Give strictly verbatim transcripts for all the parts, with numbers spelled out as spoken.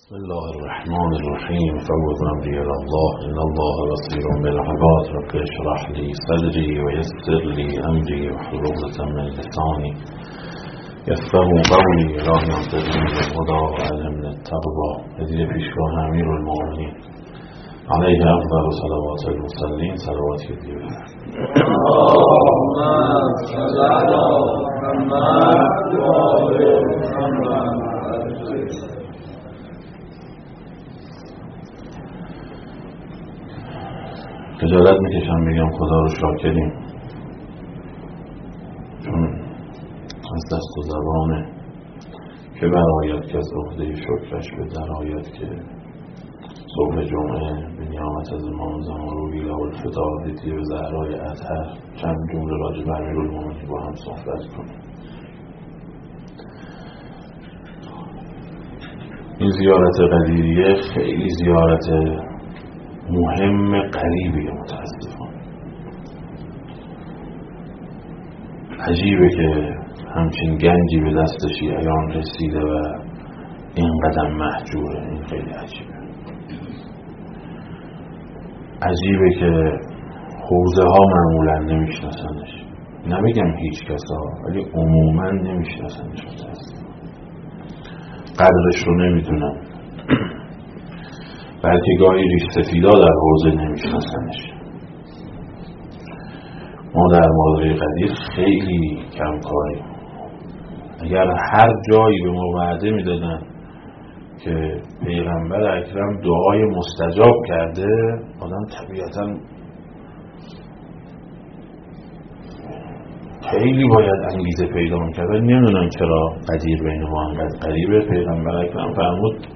بسم الله الرحمن الرحیم فوض امری الی الله ان الله بصیر بالعباد رب اشرح لی صدری و یسر لی امری واحلل عقدة من لسانی یفقهوا قولی. الهی انصرنی بالهدی و علمنی التقوی. هدیه پیشگاه امیرالمؤمنین علیه افضل صلوات المرسلین صلوات کردی بفرمایید. اللهم صل علی محمد و آل محمد. خجالت میکشم بگم خدا رو شاکریم، چون از دست و زبانه که برآید که از عهده شکرش به درآید که صبح جمعه به نیامت از امام زمان رو بیلا و الفتاح دیدی به زهرای اطهر چند جمله راجع بر امیرالمؤمنین با هم صحبت کنیم. این زیارت قدیریه خیلی زیارت مهم قریبیه. متاسفانه عجیبه که همچین گنجی به دست شیعیان رسیده و این قدم محجوره. این خیلی عجیبه. عجیبه که حوزه ها معمولا نمیشناسنش، نمیگم هیچ کسا، ولی عموما نمیشناسنش. متاسفانه قدرش رو نمیدونن، بلکه گاهی ریش سفیدا در حوزه نمیشناسنش. ما در مادره قدیر خیلی کم کاریم. اگر هر جایی به ما وعده میدادن که پیغمبر اکرم دعای مستجاب کرده، آدم طبیعتا خیلی باید انگیزه پیدا میکرد. نمیدونم چرا قدیر بین ما انقدر قریبه. پیغمبر اکرم فرمود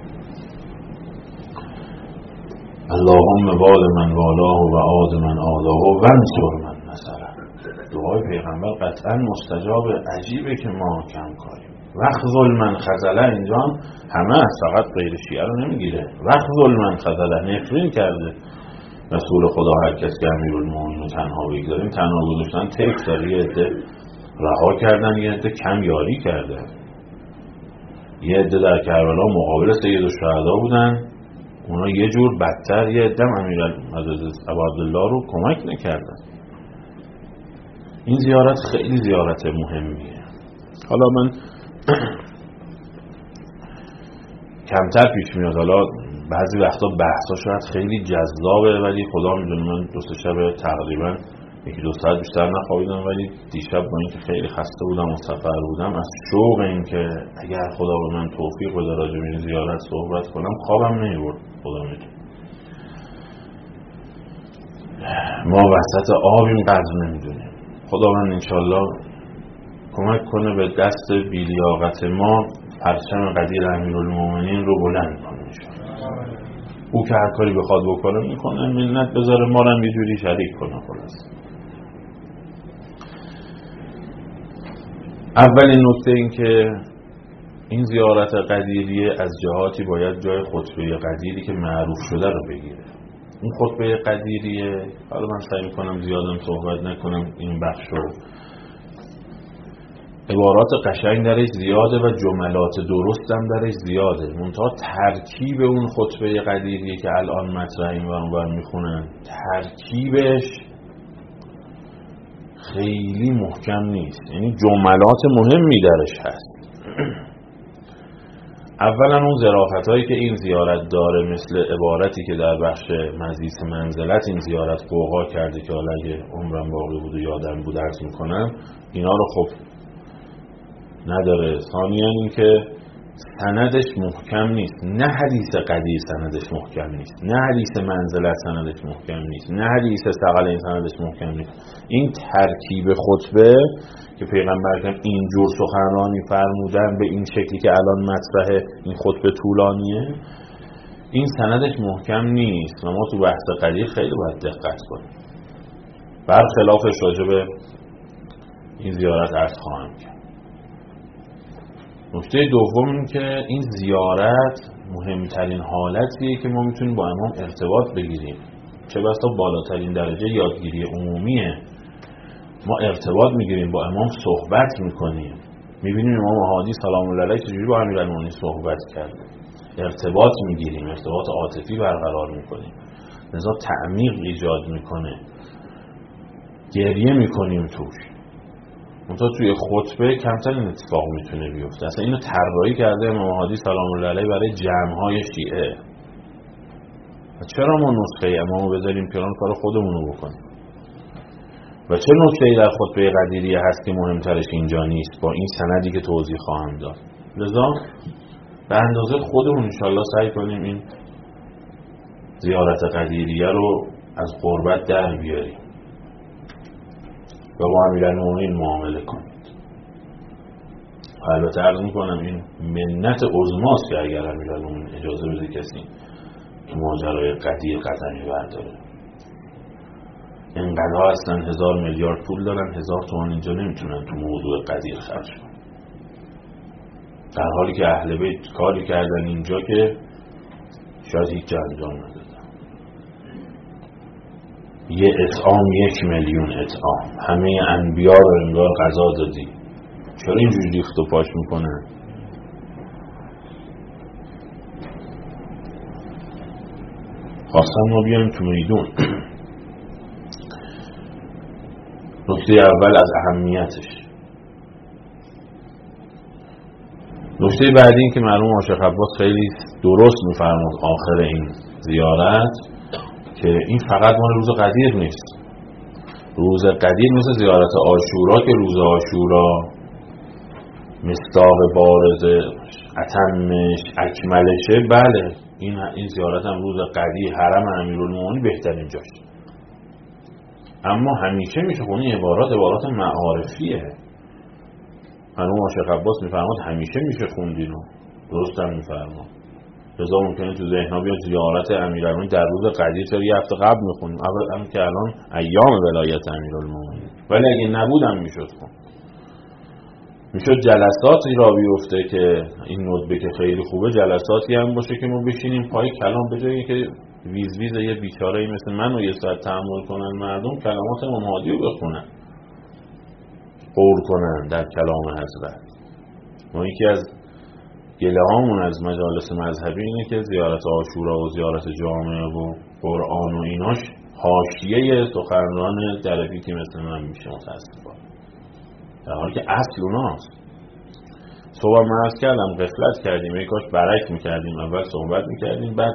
اللهم وال من والاه و عاد من عاداه و انصر من نصره. دعای پیغمبر قطعا مستجاب. عجیبه که ما کم کاریم. وخذل من خذله، اینجا همه از فقط غیر شیعه رو نمیگیره. وخذل من خذله، نفرین کرده رسول خدا هر کس که امیرالمؤمنین رو تنها بگذاریم. تنها گذاشتن تک داره، یه عده رها کردن، یه عده کم یاری کرده. یه عده در کربلا مقابل سید الشهدا بودن، اونا یه جور بدتر. یه عده امیرالمؤمنین ابو عبدالله رو کمک نکردن. این زیارت خیلی زیارت مهمیه. حالا من کمتر پیش میاد، حالا بعضی وقتا بحثا شاید خیلی جذابه، ولی خدا میدونه من دو سه شب تقریبا یکی دو ساعت بیشتر نخوابیدم، ولی دیشب با اینکه خیلی خسته بودم و سفر بودم، از شوق این که اگر خدا به من توفیق بده راجع به این زیارت صحبت کنم خوابم نمیبرد. خدا میدونه ما وسط آبیم، قدر نمیدونیم. خداوند انشالله کمک کنه به دست بی‌لیاقت ما پرچم قدیر امیرالمؤمنین رو بلند کنه. او که هر کاری بخواد بکنه میکنه، منت بذاره ما رو هم یه جوری شریک کنه. خلاص اولین نکته این که این زیارت قدیریه از جهاتی باید جای خطبه قدیری که معروف شده رو بگیره. این خطبه قدیریه، حالا من سعی میکنم زیادم صحبت نکنم این بخش رو. عبارات قشنگ درش زیاده و جملات درست هم درش زیاده، منتها ترکیب اون خطبه قدیریه که الان مطرحیم و اونور میخونن، ترکیبش خیلی محکم نیست. یعنی جملات مهمی درش هست. اولا اون ظرافت هایی که این زیارت داره، مثل عبارتی که در بخش مزیس منزلت این زیارت قوقا کرده که حالا اگه عمرم باقی بود و یادم بود عرض میکنم، اینا رو خب نداره. ثانیاً این که سندش محکم نیست. نه حدیث قدیر سندش محکم نیست، نه حدیث منزلت سندش محکم نیست، نه حدیث ثقلین سندش محکم نیست. این ترکیب خطبه که پیغمبر اکرم اینجور سخنرانی فرمودن به این شکلی که الان مطرح این خطبه طولانیه، این سندش محکم نیست و ما تو بحث قدیر خیلی باید دقت کنیم. برخلافش راجع به این زیارت عرض خواهم کرد. نکته دوم این که این زیارت مهمترین حالتیه که ما میتونیم با امام ارتباط بگیریم. چه بسا بالاترین درجه یادگیری عمومیه. ما ارتباط میگیریم با امام، صحبت میکنیم، میبینیم امام هادی سلام الله علیه چجوری با امیرالمؤمنین صحبت کرد. ارتباط میگیریم، ارتباط عاطفی برقرار میکنیم، لذا تعمیق ایجاد میکنه، گریه میکنیم توش. منتها توی خطبه کمتر این اتفاق میتونه بیفته. اصلا اینو طراحی کرده امام هادی سلام الله علیه برای جمع‌های شیعه. چرا ما نسخه امامو بذاریم کنار کار خودمونو بکنیم؟ و چه نکته‌ای در خطبه قدیریه هست که مهمترش اینجا نیست با این سندی که توضیح خواهم داد؟ لذا به اندازه خودمون انشالله سعی کنیم این زیارت قدیریه رو از قربت در بیاریم و با امیرالمومنین معامله کنید. البته عرض میکنم این منت عظماست که اگر امیرالمومنین اجازه بده کسی که ماجرای قدیر قدمی برداره. اینقدر هستن هزار میلیارد پول دارن، هزار تومان اینجا نمیتونن تو موضوع قدیر خرج کنن، در حالی که اهل بیت کاری کردن اینجا که شاید هیچ انجام ندادن. یه اطعام یک میلیون اطعام، همه انبیا رو انگار غذا دادی، چرا اینجوری ریخت و پاش میکنن؟ خواستم ما بیایم تو میدون. نکته اول از اهمیتش. نکته بعدی این که مرحوم عاشق عباس خیلی درست میفرمود آخر این زیارت که این فقط مال روز قدیر نیست. روز قدیر مثل زیارت عاشورا که روز عاشورا مصداق بارز اتمش اکملشه، بله این این زیارت هم روز قدیر حرم امیرالمومنین بهترین جاشه، اما همیشه میشه خونی عبارات عبارات معارفیه. مرحوم عاشق عباس میفرماد همیشه میشه خوندینو، درست هم میفرماد. لذا ممکنه تو ذهن‌ها بیاد زیارت امیرالمومنین در روز قدیر چرا یه هفته قبل میخونیم، اول هم که الان ایام ولایت امیرالمومنین، ولی اگه نبودم میشد خون، میشد جلساتی را بیفته که این ندبه که خیلی خوبه، جلساتی هم باشه که ما بشینیم پای کلام، به جایی که ویز ویز یه بیچاره‌ای مثل من و یه ساعت تحمل کنن مردم کلمات امام هادی رو بخونن، قول کنن در کلام حضرت. ما یکی از گله هامون از مجالس مذهبی اینه که زیارت عاشورا و زیارت جامعه و قرآن و ایناش حاشیه سخنران دربی که مثل من میشه متاسفانه، در حالی که اصل اوناست. صبح من عرض کردم غفلت کردیم، ای کاش برعکس میکردیم، اول صحبت میکردیم بعد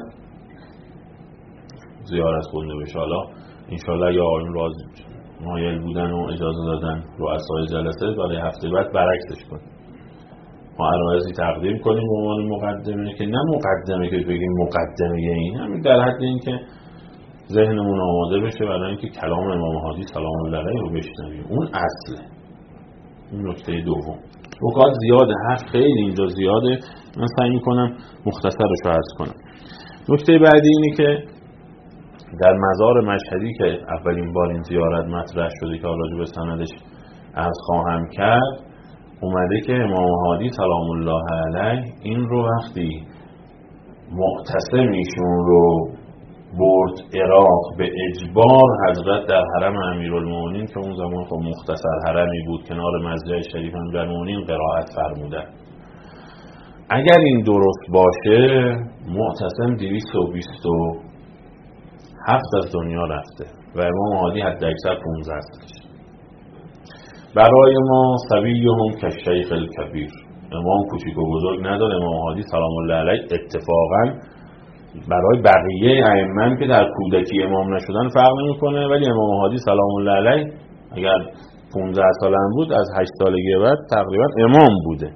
زیارت خونده بشه. حالا انشالله یا آقایون راضی مایل بودن و اجازه دادن رؤسای جلسه برای هفته بعد برعکسش کنیم، ما عرایزی تقدیم کنیم به عنوان مقدمه، که نه مقدمه که بگیم مقدمه این، همین در حد این که ذهنمون آماده بشه برای اینکه کلام امام هادی سلام الله علیه رو بشنویم. اون اصله. این نکته دوم. نکات زیاده، حرف خیلی اینجا زیاده، من سعی میکنم مختصرش رو عرض کنم. نکته بعدی اینه که در مزار مشهدی که اولین بار این زیارت مطرح شده که راجع به سندش عرض خواهم کرد، اومده که امام هادی سلام الله علیه این رو وقتی معتصمیشون رو برد عراق به اجبار، حضرت در حرم امیرالمومنین که اون زمان خب مختصر حرمی بود کنار مسجد شریف امیرالمومنین قرائت فرمودن. اگر این درست باشه معتصم دویست و بیست و هفت از دنیا رفته و امام هادی حد اکثر پانزده سالشه. برای ما صبیهم کالشیخ الکبیر، امام کوچیک و بزرگ نداره. امام هادی سلام الله علیه اتفاقا برای بقیه ائمه که در کودکی امام نشدن فرق نمیکنه، ولی امام هادی سلام الله علیه اگر پانزده ساله هم بود از هشت سالگی بعد تقریبا امام بوده.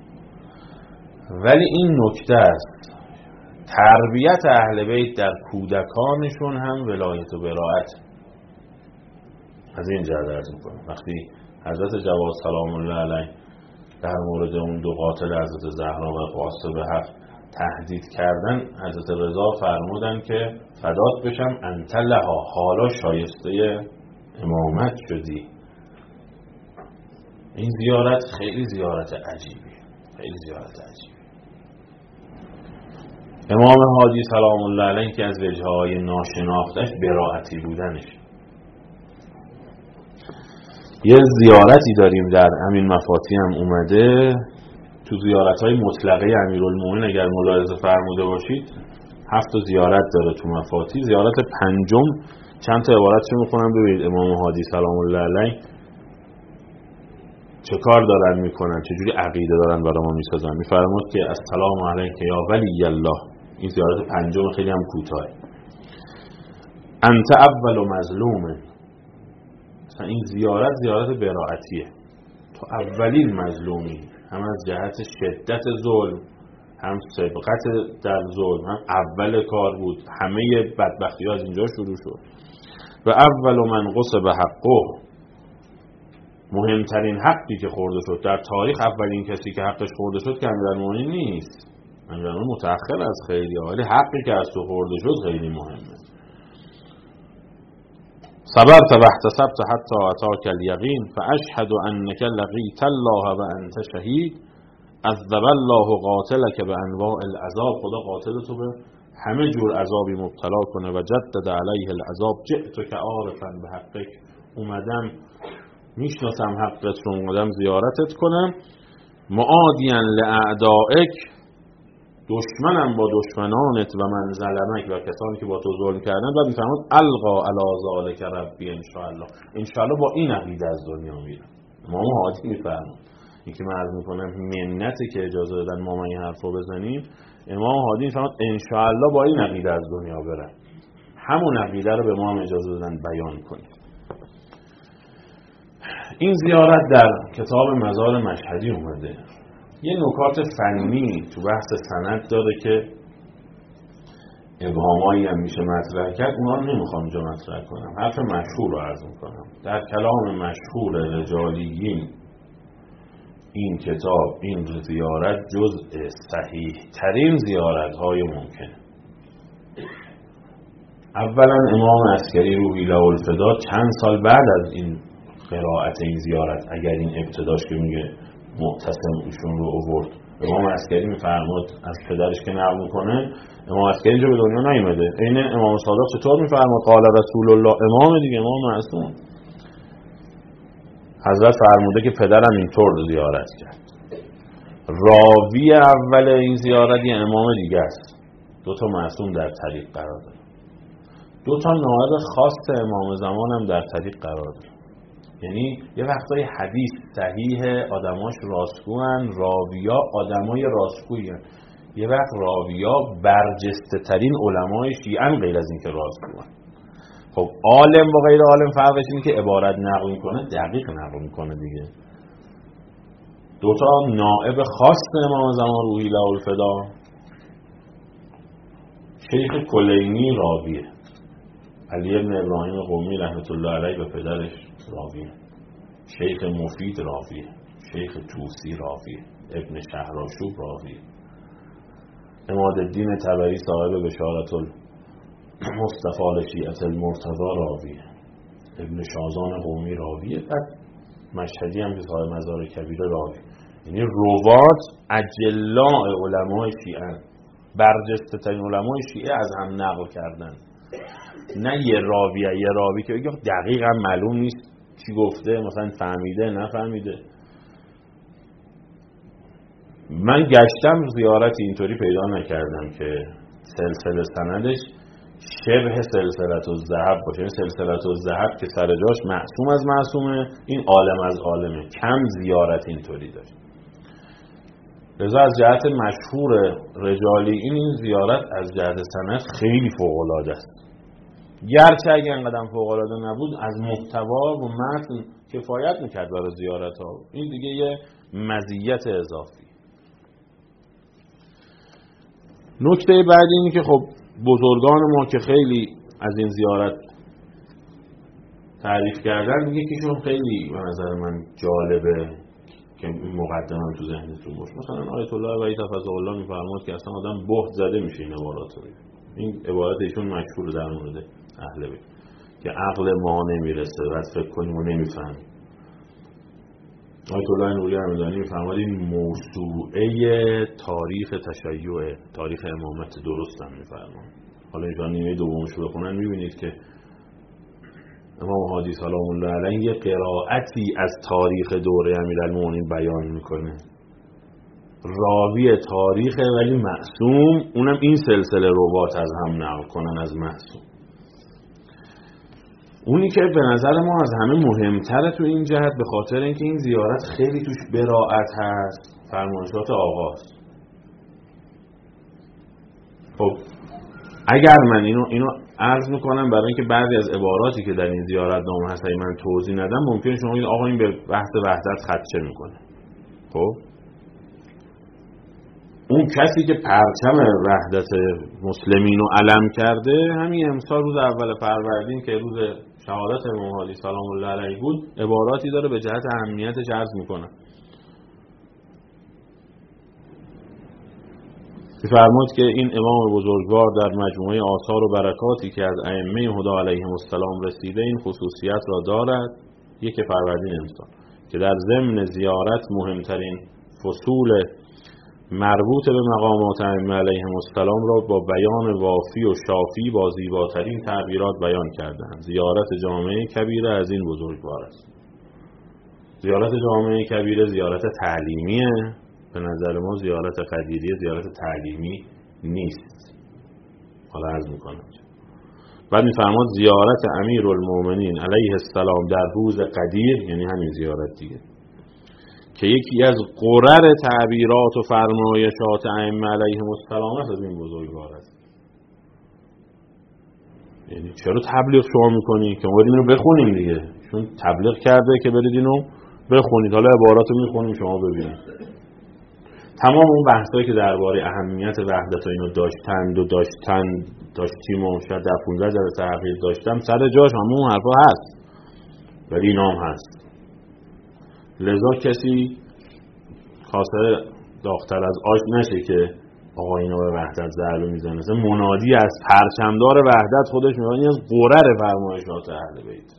ولی این نکته است، تربیت اهل بیت در کودکانشون هم ولایت و براءت. از این جهت عرض میکنم وقتی حضرت جواد سلام الله علیه در مورد اون دو قاتل حضرت زهرا و قاسب حق تهدید کردن، حضرت رضا فرمودن که فدات بشم انت لها، حالا شایسته امامت شدی. این زیارت خیلی زیارت عجیبی، خیلی زیارت عجیبی. امام هادی سلام الله علیه که از وجه‌های ناشناختش براءتی بودنش. یه زیارتی داریم در همین مفاتی هم اومده تو زیارت‌های مطلقه امیرالمومنین اگر ملاحظه فرموده باشید هفت تا زیارت داره تو مفاتیح. زیارت پنجم چند تا عبارتشو میخونم ببینید امام هادی سلام الله علیه چه کار دارن میکنن، چجوری عقیده دارن برای ما میسازن. میفرماد که السلام علیک یا ولی الله. این زیارت پنجم خیلی هم کوتاهه. انت اول مظلوم. مثلا این زیارت زیارت براءتیه، تو اولین مظلومی، هم از جهت شدت ظلم، هم سبقت در ظلم، هم اول کار بود. همه بدبختی ها از اینجا شروع شد. و اول من غصب حقه، مهمترین حقی که خورده شد در تاریخ، اولین کسی که حقش خورده شد که امیرالمومنین نیست. امیرالمومنین متأخر از خیلی، ولی حقی که از تو خورده شد خیلی مهمه. صبرت و احتسبت حتی اتاک الیقین فاشهد انک لقیت الله و انت شهید عذب الله قاتلک بانواع العذاب. خدا قاتل تو به همه جور عذابی مبتلا کنه. و جدد علیه العذاب جئتک عارفا بحقک. اومدم میشناسم حقت رو، اومدم زیارتت کنم. معادیا لاعدائک، دشمنم با دشمنانت. و من ظلمک، و کسانی که با تو ظلم کردن. و میفرماد القا علی ذلک ربی ان شاء الله. ان شاء الله با این عقیده از دنیا میرم. امام هادی میفرماد، این که من عرض میکنم منتی که اجازه دادن ما این حرفو بزنیم، امام هادی میفرماد ان شاء الله با این عقیده از دنیا برم. همون عقیده رو به ما هم اجازه دادن بیان کنیم. این زیارت در کتاب مزار مشهدی اومده. یه نکات فنی تو بحث سند داره که ابهامایی هم میشه مطرح کرد، اونا رو نمیخوام اینجا مطرح کنم. حرف مشهور رو عرض میکنم. در کلام مشهور رجالیین این کتاب، این زیارت جزء صحیح ترین زیارت های ممکنه. اولا امام عسکری روحی له الفدا چند سال بعد از این قرائت این زیارت، اگر این ابتداش که میگه معتصم ایشون رو آورد، امام عسکری میفرماد از پدرش که نقل میکنه، امام عسکری اینجا به دنیا نیومده. این امام صادق چطور میفرماد قال رسول الله، امام دیگه، امام معصوم. حضرت فرموده که پدرم اینطور زیارت کرد. راوی اول این زیارت یه امام دیگه است. دو تا معصوم در طریق قرار داره. دو تا نائب خاص امام زمان هم در طریق قرار داره. یعنی یه وقتای حدیث صحیح آدماش راستگوان، راویا آدمای راستگویی هن. یه وقت راویا برجسته ترین علمای شیعه غیر از این که راستگوان. خب عالم با غیر عالم فرقش اینه که عبارت نقل میکنه دقیق نقل میکنه دیگه. دوتا نائب خاص امام زمان روحی له الفدا، شیخ کلینی راویه، علی ابن ابراهیم قمی رحمت الله علیه و پدرش راویه، شیخ مفید راویه، شیخ توسی راویه، ابن شهرآشوب راویه، عمادالدین طبری صاحب بشارت المصطفى لشیعة المرتضی راویه، ابن شازان قمی راویه، بعد مشهدی هم که صاحب مزار کبیر راویه. یعنی روات اجلاء علمای شیعه، برجسته ترین علمای شیعه از هم نقل کردن. نه یه راویه یه راوی که بگه دقیقا معلوم نیست چی گفته، مثلا فهمیده نفهمیده. من گشتم زیارتی اینطوری پیدا نکردم که سلسله سندش شبه سلسلت الذهب باشه. این سلسلت الذهب که سر جاش معصوم از معصومه، این عالم از عالمه، کم زیارت اینطوری داره. لذا از جهت مشهور رجالی این این زیارت از جهت سند خیلی فوق‌العاده است. گرچه اگه انقدر فوق‌العاده نبود از محتوا و متن کفایت میکرد برای زیارت ها. این دیگه یه مزیت اضافی. نکته بعد اینه که خب بزرگان ما که خیلی از این زیارت تعریف کردن، میگه که شون خیلی به نظر من جالبه که مقدمم تو ذهنتون باشه. مثلا آیت الله وحید حفظه الله میفرماد که اصلا آدم بهت زده میشه این عبارات رو. این عبارت ایشون مشهور در مورد اهل بیت که عقل ما نمیرسه و فکر کنیم و نمیفهمیم. آیت الله نوری همدانی میفرماد این موسوعه تاریخ تشیع، تاریخ امامت درست هم میفرماد. حالا اینجا نیمه دومش رو بخونن میبینید که امام هادی سلام الله علیه یه قرائتی از تاریخ دوره امیرالمومنین بیان میکنه. راوی تاریخه ولی معصوم، اونم این سلسله روات از هم نقل کنن از معصوم. اونی که به نظر ما از همه مهمتره تو این جهت به خاطر اینکه این زیارت خیلی توش براءت هست، فرمایشات آقاست. خب اگر من اینو اینو عرض میکنم برای اینکه بعضی از عباراتی که در این زیارت نامه هست من توضیح ندم، ممکنه شما بگید آقا این به بحث وحدت خدشه میکنه. خب اون کسی که پرچم وحدت مسلمین رو علم کرده همین امسال روز اول فروردین که روز شهادت امام هادی سلام الله علیه بود، عباراتی داره به جهت اهمیتش عرض میکنه. فرمود که این امام بزرگوار در مجموعه آثار و برکاتی که از ائمه هدی علیهم السلام رسیده این خصوصیت را دارد، یک فروردین امسال که در ضمن زیارت مهمترین فصول مربوط به مقامات ائمه علیهم السلام را با بیان وافی و شافی با زیباترین تعبیرات بیان کردند. زیارت جامعه کبیره از این بزرگوار است. زیارت جامعه کبیره زیارت تعلیمیه، به نظر ما زیارت قدیریه زیارت تعلیمی نیست. حالا عرض میکنم. بعد میفرماد زیارت امیرالمومنین علیه السلام در روز قدیر، یعنی همین زیارت دیگه، که یکی از قرر تعبیرات و فرمایشات ائمه علیهم السلام است، از این بزرگوار است. یعنی چرا تبلیغ شما میکنی؟ که ما بریم اینو بخونیم دیگه، چون تبلیغ کرده که برید اینو بخونید. حالا عباراتو میخونیم شما ببینید. تمام اون بحثایی که درباره اهمیت وحدت و اینو داشتند و داشتن داشتیم و شاید در پانزده جلسه تحقیق داشتم سر جاش، همون حرفا هست ولی اینا هم هست. لذا کسی خاصه داغ‌تر از آش نشه که آقا اینا به وحدت ضربه میزنه. مثلا منادی از پرچمدار وحدت خودش میگه از قرر فرمایشات اهل بیت.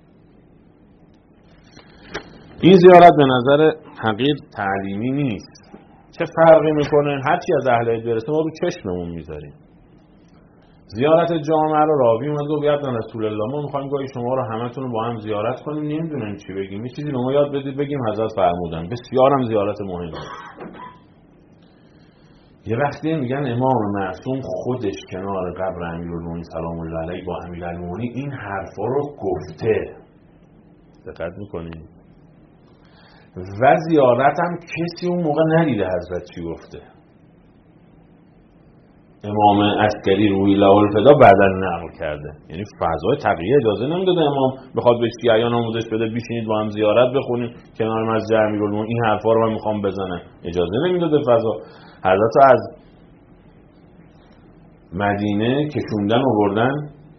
این زیارت به نظر حقیر تعلیمی نیست. چه فرقی میکنه؟ هرچی از اهل بیت برسه ما رو چشممون میذاریم. زیارت جامعه رو راوی اومد گفت بیاد من رسول الله ما میخوایم گاهی شما رو همتون رو با هم زیارت کنیم، نمیدونیم چی بگیم، یه چیزی به ما یاد بدید بگیم حضرت فرمودن. بسیار هم زیارت مهمه. یه وقتی میگن امام معصوم خودش کنار قبر امیرالمومنین سلام الله علیه با امیرالمومنین این حرفا رو گفته. دقت میکنید؟ و زیارت هم کسی اون موقع ندیده حضرت چی گفته. امام عسکری روی لالفدا بعداً نقل کرده، یعنی فضای تقیه اجازه نمیداده امام بخواد به شیعیان آموزش بده بیشینید با هم زیارت بخونید کنار مسجد امیرالمومنین این حرفا رو من میخوام بزنم، اجازه نمیداده فضا. حضرت از مدینه کشوندن و بردن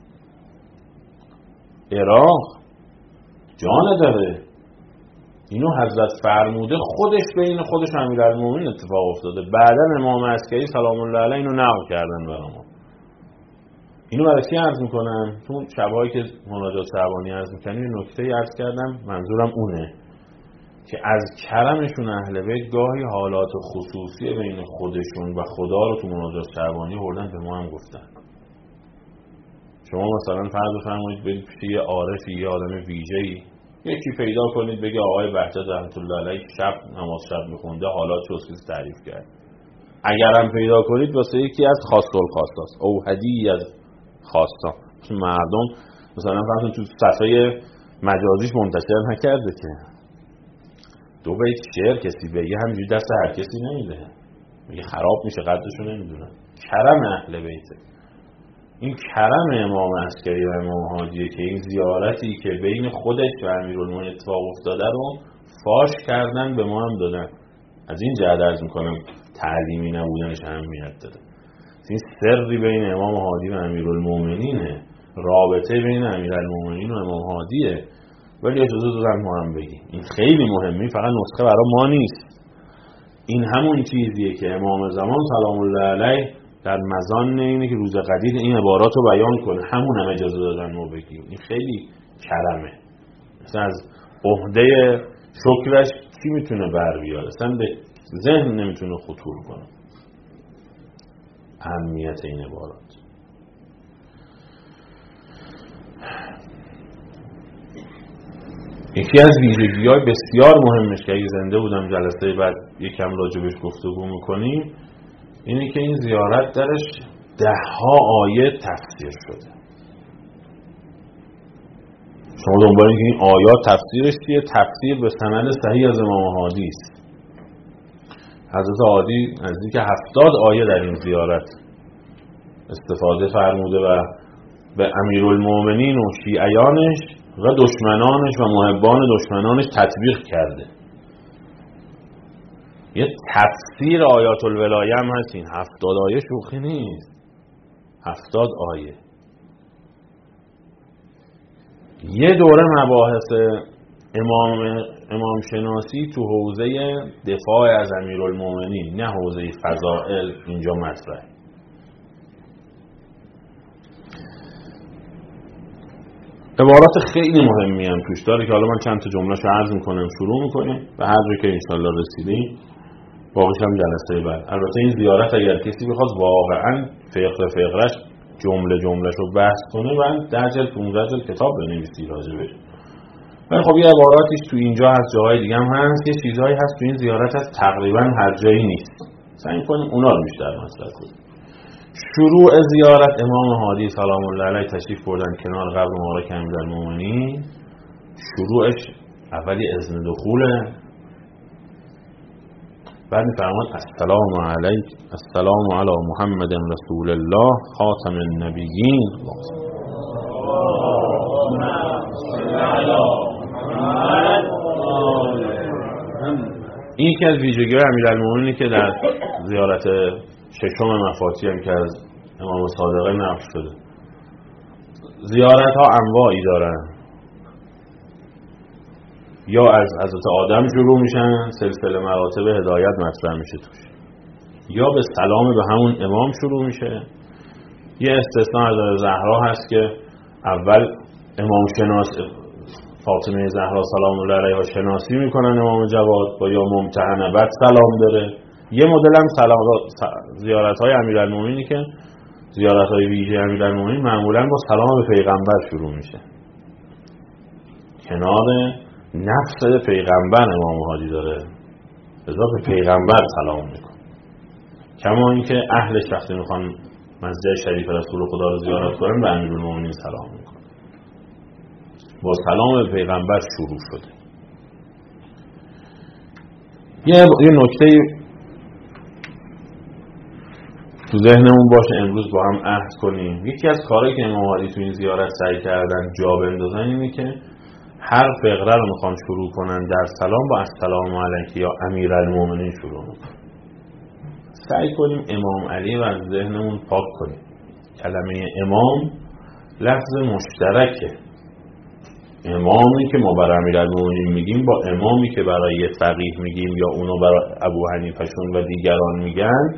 عراق، جان داره. اینو حضرت فرموده، خودش بین خودش امیرالمومنین اتفاق افتاده. بعدا امام عسکری سلام الله علیه اینو نقل کردن برامون. اینو برای چی عرض میکنم؟ تو شبایی که مناجات شعبانی عرض میکنم یه نکته عرض کردم، منظورم اونه که از کرمشون اهل بیت گاهی حالات خصوصی بین خودشون و خدا رو تو مناجات شعبانی بردن به ما هم گفتن. شما مثلا فرض بفرمایید برید پیش یه عارفی، یه آدم ویژه‌ای، یکی پیدا کنید بگه آقای بهجت رحمت الله علیه شب نماز شب میخونده، حالات چه چیز تعریف کرد. اگرم پیدا کنید واسه یکی از خاص الخاصاست او هدی از خاصا، مردم مثلا فرض تو صفحه مجازیش منتشر نکرده که دو بیت شعر کسی بگه همینجوری دست هر کسی نمیده، میگه خراب میشه قدرشو نمیدونن. کرم اهل بیته، این کرم امام عسکری و امام هادیه که این زیارتی که بین خودش و امیرالمومنین اتفاق افتاده رو فاش کردن به ما هم دادن. از این جهت عرض میکنم تعلیمی نبودنش اهمیت داره. این سری بین امام هادی و امیرالمومنینه، رابطه بین امیرالمومنین و امام هادیه، ولی اجازه دادن ما هم بگیم. این خیلی مهمه، فقط نسخه برای ما نیست. این همون چیزیه که امام زمان سلام الله علیه در مزان اینه که روز قدیر این عبارات رو بیان کنه، همون هم اجازه دادن ما بگیم. این خیلی کرمه. مثلا از عهده شکرش کی میتونه بر بیاره؟ اصلا به ذهن نمیتونه خطور کنه اهمیت این عبارات. یکی از ویژگی‌های بسیار مهمش که اگه زنده بودم جلسه بعد یکم راجبش گفتگو میکنیم اینه که این زیارت درش ده ها آیه تفسیر شده. شما دنبال اینکه این آیات تفسیرش چیه؟ تفسیر به سند صحیح از امام هادی است. حضرت هادی نزدیک هفتاد آیه در این زیارت استفاده فرموده و به امیرالمومنین و شیعیانش و دشمنانش و محبان دشمنانش تطبیق کرده. یه تفسیر آیات الولایه هم هستین. هفتاد آیه شوخی نیست. هفتاد آیه. یه دوره مباحث امام امام شناسی تو حوزه دفاع از امیرالمومنین، نه حوزه فضائل، اینجا مطرحه. عبارات خیلی مهمی هم توش داره که حالا من چند تا جمله‌شو عرض میکنم، شروع میکنیم و هر جا که انشالله رسیدیم باقیش هم جلسه بعد. البته این زیارت اگر کسی بخواد واقعا فقره فقرهش جمله جمله‌شو بحث کنه و در جلد پونزده جلد کتاب بنویسی راجبش. ولی خب یه عباراتیش تو اینجا هست، جاهای دیگه هم هست، یه چیزهایی هست تو این زیارت هست تقریبا هر جایی نیست. سعی کنیم اونا رو بیشتر مطرح کنیم. شروع زیارت امام هادی سلام الله علیه تشریف بردن کنار قبر مبارک امیرالمومنین. شروعش اولی اذن دخوله، بعد میفرماد السلام علیک السلام علی محمد رسول الله خاتم النبیین. این که از ویژگی‌های امیرالمومنینی که در زیارت ششم مفاتی هم که از امام صادقه نقل شده. زیارت ها انواعی دارن، یا از حضرت آدم شروع میشن، سلسله مراتب هدایت مطرح میشه توش، یا به سلام به همون امام شروع میشه. یه استثناء از زهرا هست که اول امام شناس فاطمه زهرا سلام الله علیها شناسی میکنن امام جواد با یا ممتحنه، بعد سلام داره. یه مدل هم سلام زیارت های امیرالمومنینی که زیارت های ویژه امیرالمومنین معمولا با سلام به پیغمبر شروع میشه، کنار نفس پیغمبر امام هادی داره، لذا به پیغمبر سلام میکن. کما اینکه اهلش وقتی میخوان مسجد شریف رسول خدا رو زیارت کنن به امیرالمومنین سلام میکن. با سلام به پیغمبر شروع شده. یه یه نکته تو ذهنمون باشه امروز با هم عهد کنیم. یکی از کارهایی که امام هادی تو این زیارت سعی کردن جا بندازن اینه که هر فقره رو میخوان شروع کنن در سلام با السلام علیک یا امیرالمومنین شروع میکنن. سعی کنیم امام علی رو از ذهنمون پاک کنیم. کلمه امام لفظ مشترکه. امامی که ما برای امیرالمومنین میگیم با امامی که برای فقیه میگیم یا اونو برای ابو حنیفه‌شون و دیگران میگن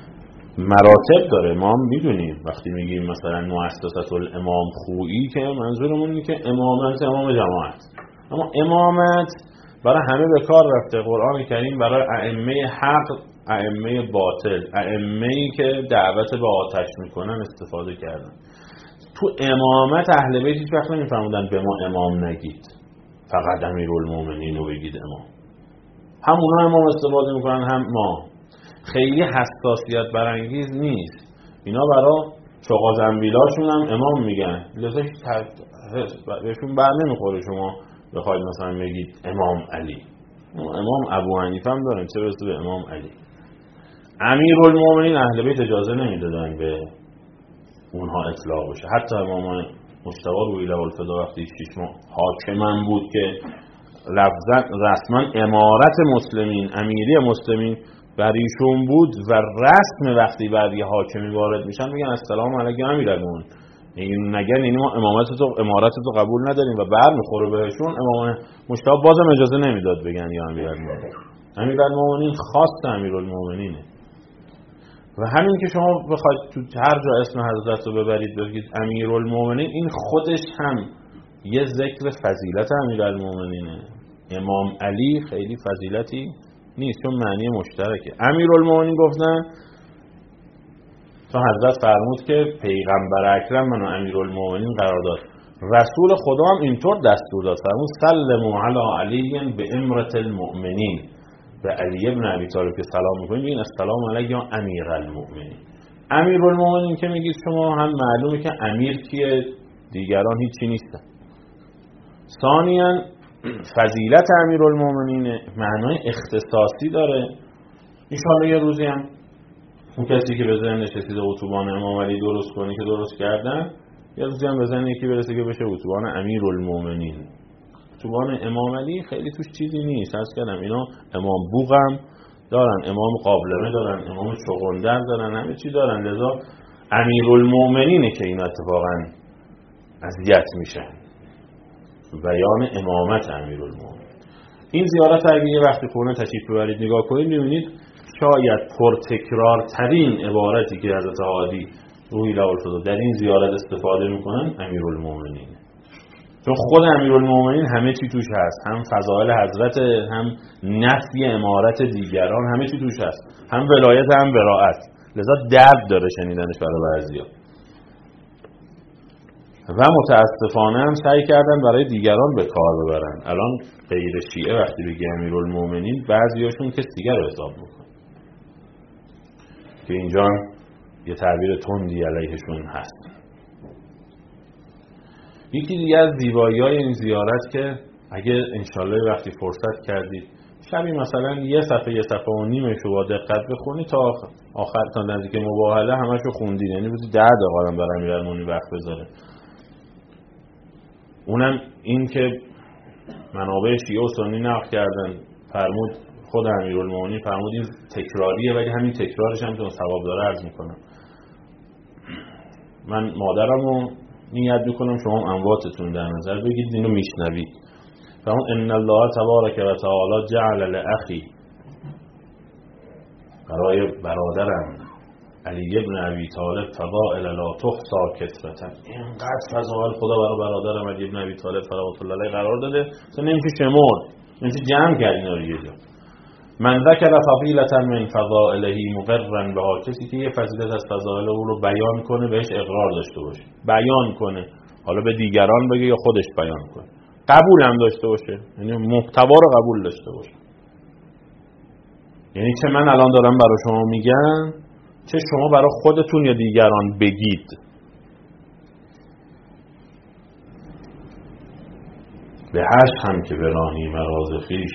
مراتب داره. ما هم میدونیم وقتی میگیم مثلا مؤسسة الامام خویی که منظورمون اینه که امامت امام جماعت، اما امامت برای همه به کار رفته. قرآن کریم برای ائمه حق، ائمه باطل، ائمه‌ای که دعوت به آتش میکنن استفاده کردن. تو امامت اهل بیت هیچ وقت نمیفرمودن به ما امام نگید، فقط امیرالمومنین رو بگید امام. هم اونا امام استفاده میکنن هم ما. خیلی حساسیت برانگیز نیست. اینا برای چقا زنبیلاشون هم امام میگن، لذا بهشون بر نمیخوره شما بخواید مثلا بگید امام علی. امام ابو حنیفه هم دارن، چه برسه به امام علی. امیرالمومنین اهل بیت اجازه نمیدادن به اونها اطلاق بشه. حتی امام مجتبی روحیه الفدا وقتی شش ماه حاکم بود که لفظا رسما امارت مسلمین، امیری مسلمین بر ایشون بود و رسم وقتی بعد یه حاکمی وارد میشن میگن السلام علیکم امیرالمومنین. این نگن یعنی ما امامت تو امارت تو قبول نداریم و بر میخوره بهشون. امام مجتبی بازم اجازه نمیداد بگن یا امیرالمومنین. امیرالمومنین خاص امیرالمومنینه. و همین که شما بخواید تو هر جا اسم حضرت رو ببرید بگید امیرالمومنین، این خودش هم یه ذکر فضیلت امیرالمومنینه. امام علی خیلی فضیلتی نیست چون معنی مشترکه. امیرالمومنین گفتن تا حضرت فرمود که پیغمبر اکرم منو امیرالمومنین قرار داد. رسول خدا هم اینطور دستور داد، فرمود سلموا علی علی به امرة المؤمنین، به علی ابن ابی طالب که سلام میکنید این السلام علیک یا امیر المؤمنین. امیر المؤمنین که میگید شما هم معلومه که امیر کیه، دیگران هیچی نیستن. ثانیاً فضیلت امیر المؤمنین معنای اختصاصی داره. انشاءالله یه روزی هم اون کسی که به ذهنش رسیده اتوبان امام علی درست کنه که درست کردن، یه روزی هم به ذهن یکی برسه که بشه اتوبان امیر المؤمنین. اتوبان امام علی خیلی توش چیزی نیست، از کردم اینا امام بوغم دارن، امام قابلمه دارن، امام چغندر دارن، همه چی دارن. لذا امیر المؤمنینه که اینا اتفاقا اذیت میشن. بیان امامت امیر المؤمنین. این زیارت اگه یه وقتی خونه تشریف ببرید نگاه کنید میبینید شاید پرتکرارترین عبارتی که حضرت هادی روحی له الفضل در این زیارت استفاده میکنن امیرالمومنین. چون خود امیرالمومنین همه چی توش هست، هم فضائل حضرت، هم نفی امارت دیگران، همه چی توش هست، هم ولایت هم براءت. لذا درد داره شنیدنش برای بعضیا و متاسفانه هم سعی کردن برای دیگران به کار ببرن. الان غیر شیعه وقتی بگه امیرالمومنین بعضیاشون کس دیگر رو حساب میکنه که اینجا یه تعبیر تندی علیهشون هست. یکی دیگه از زیبایی‌های این زیارت که اگه انشالله وقتی فرصت کردید شبی مثلا یه صفحه یه صفحه و نیمش رو با دقت بخونید تا آخر تا نزدیک مباهله همش رو خوندید، یعنی روزی ده دقیقه هم برای امیرالمومنین وقت بذاره. اونم این که منابع شیعه و سنی نقل کردن، فرمود خود امیرالمومنین فرمود این تکراریه ولی همین تکرارش هم که ثواب داره عرض میکنم. من مادرمو نیت میکنم شما امواتتون در نظر بگیرید اینو میشنوید. فرمود ان الله تبارک و تعالی جعل لاخی، برای برادرم علی ابن ابی طالب فضائل لا تحصى کثرة. اینقدر فضائل خدا برای برادرم علی ابن ابی طالب صلوات الله علیه قرار داده که نمیشه شمرد، نمیشه جمع کرد اینا رو یه جا. من ذکر فضیلة من فضائله مقرا بها، کسی که یه فضیلت از فضائل او رو بیان کنه بهش اقرار داشته باشه، بیان کنه، حالا به دیگران بگه یا خودش بیان کنه، قبول هم داشته باشه، یعنی محتوا رو قبول داشته باشه. یعنی چه من الان دارم برای شما میگم، چه شما برای خودتون یا دیگران بگید. به هشت هم که برانی مراز خویش،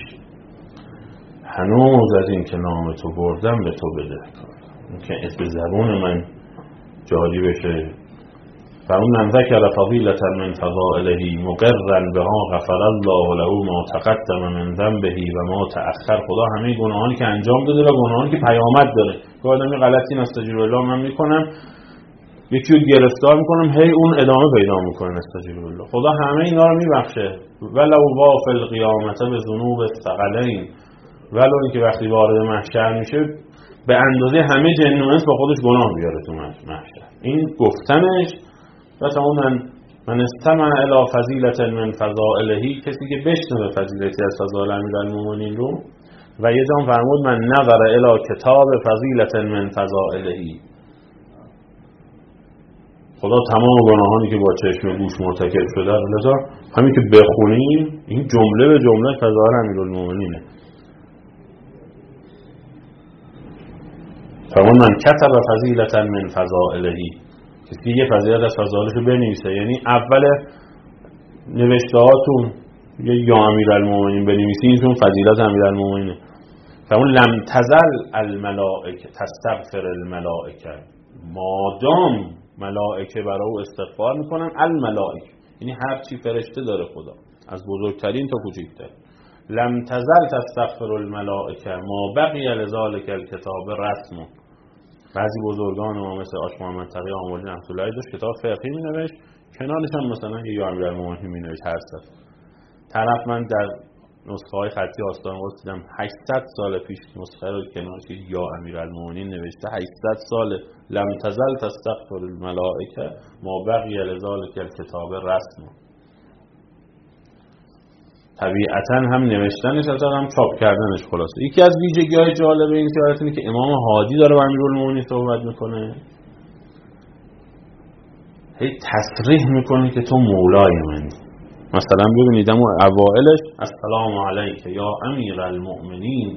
هنوز از این که نام تو بردم به تو بده این که اسم زبون من جاری بشه. فرمون من ذکر فضیلة من فضائله مقرا بها غفر الله له ما تقدم من ذنبه و ما تأخر. خدا همه گناهانی که انجام داده و گناهانی که پیامد داره. که آدمی غلطی نستجیب الله من میکنم، یکی رو گرفتار میکنم، هی اون ادامه پیدا میکنه نستجیب الله. خدا همه اینا رو میبخشه. ولو وافل القیامت به ذنوب الثقلین، ولو اینکه وقتی وارد محشر میشه به اندازه همه جن و انس با خودش گناه بیاره تو محشر. این گفتنش و تماما من استمع الی فضیلة من فضائله، کسی که بشنوه فضیلتی از فضائل امیرالمومنین رو. و یه جان فرمود من نظر الی کتاب فضیلة من فضائله، خدا تمام گناهانی که با چشم و گوش مرتکب شده لذا همین که بخونیم این جمله به جمله فضائل امیرالمومنینه. فرمود من کتب فضیلة من فضائله، کسی یه فضیلت از فضائلش رو بنویسه، یعنی اول نوشته هاتون یه یا امیرالمومنین بنویسین چون فضیلت امیرالمومنینه. فرمود لم تزل الملائکه تستغفر الملائکه، مادام ملائکه برای او استغفار میکنن، الملائکه یعنی هر چی فرشته داره خدا از بزرگترین تا کوچکترین. لم تزل تستغفر الملائکه ما بقی لذالک الکتاب رسم. بعضی بزرگان ما مثل آش محمد تقی آملی رحمت الله داشت کتاب فقهی می نوشت، کنارش هم مثلا یه یا امیرالمومنین می نوشت هر صفحه. طرف من در نسخه های خطی آستان قدس دیدم هشتصد سال پیش نسخه رو کنارش یا امیرالمومنین نوشته، هشتصد سال. لم تزل تستغفر الملائکه ما بقی لذالک الکتاب رسم. طبیعتاً هم نوشتنش از هم چاپ کردنش. خلاصه یکی از ویژگی‌های جالب این زیارت اینه که امام هادی داره با امیرالمومنین صحبت میکنه، هی تصریح میکنی که تو مولای منی. مثلا ببینید اما اوائلش السلام علیک یا امیر المؤمنین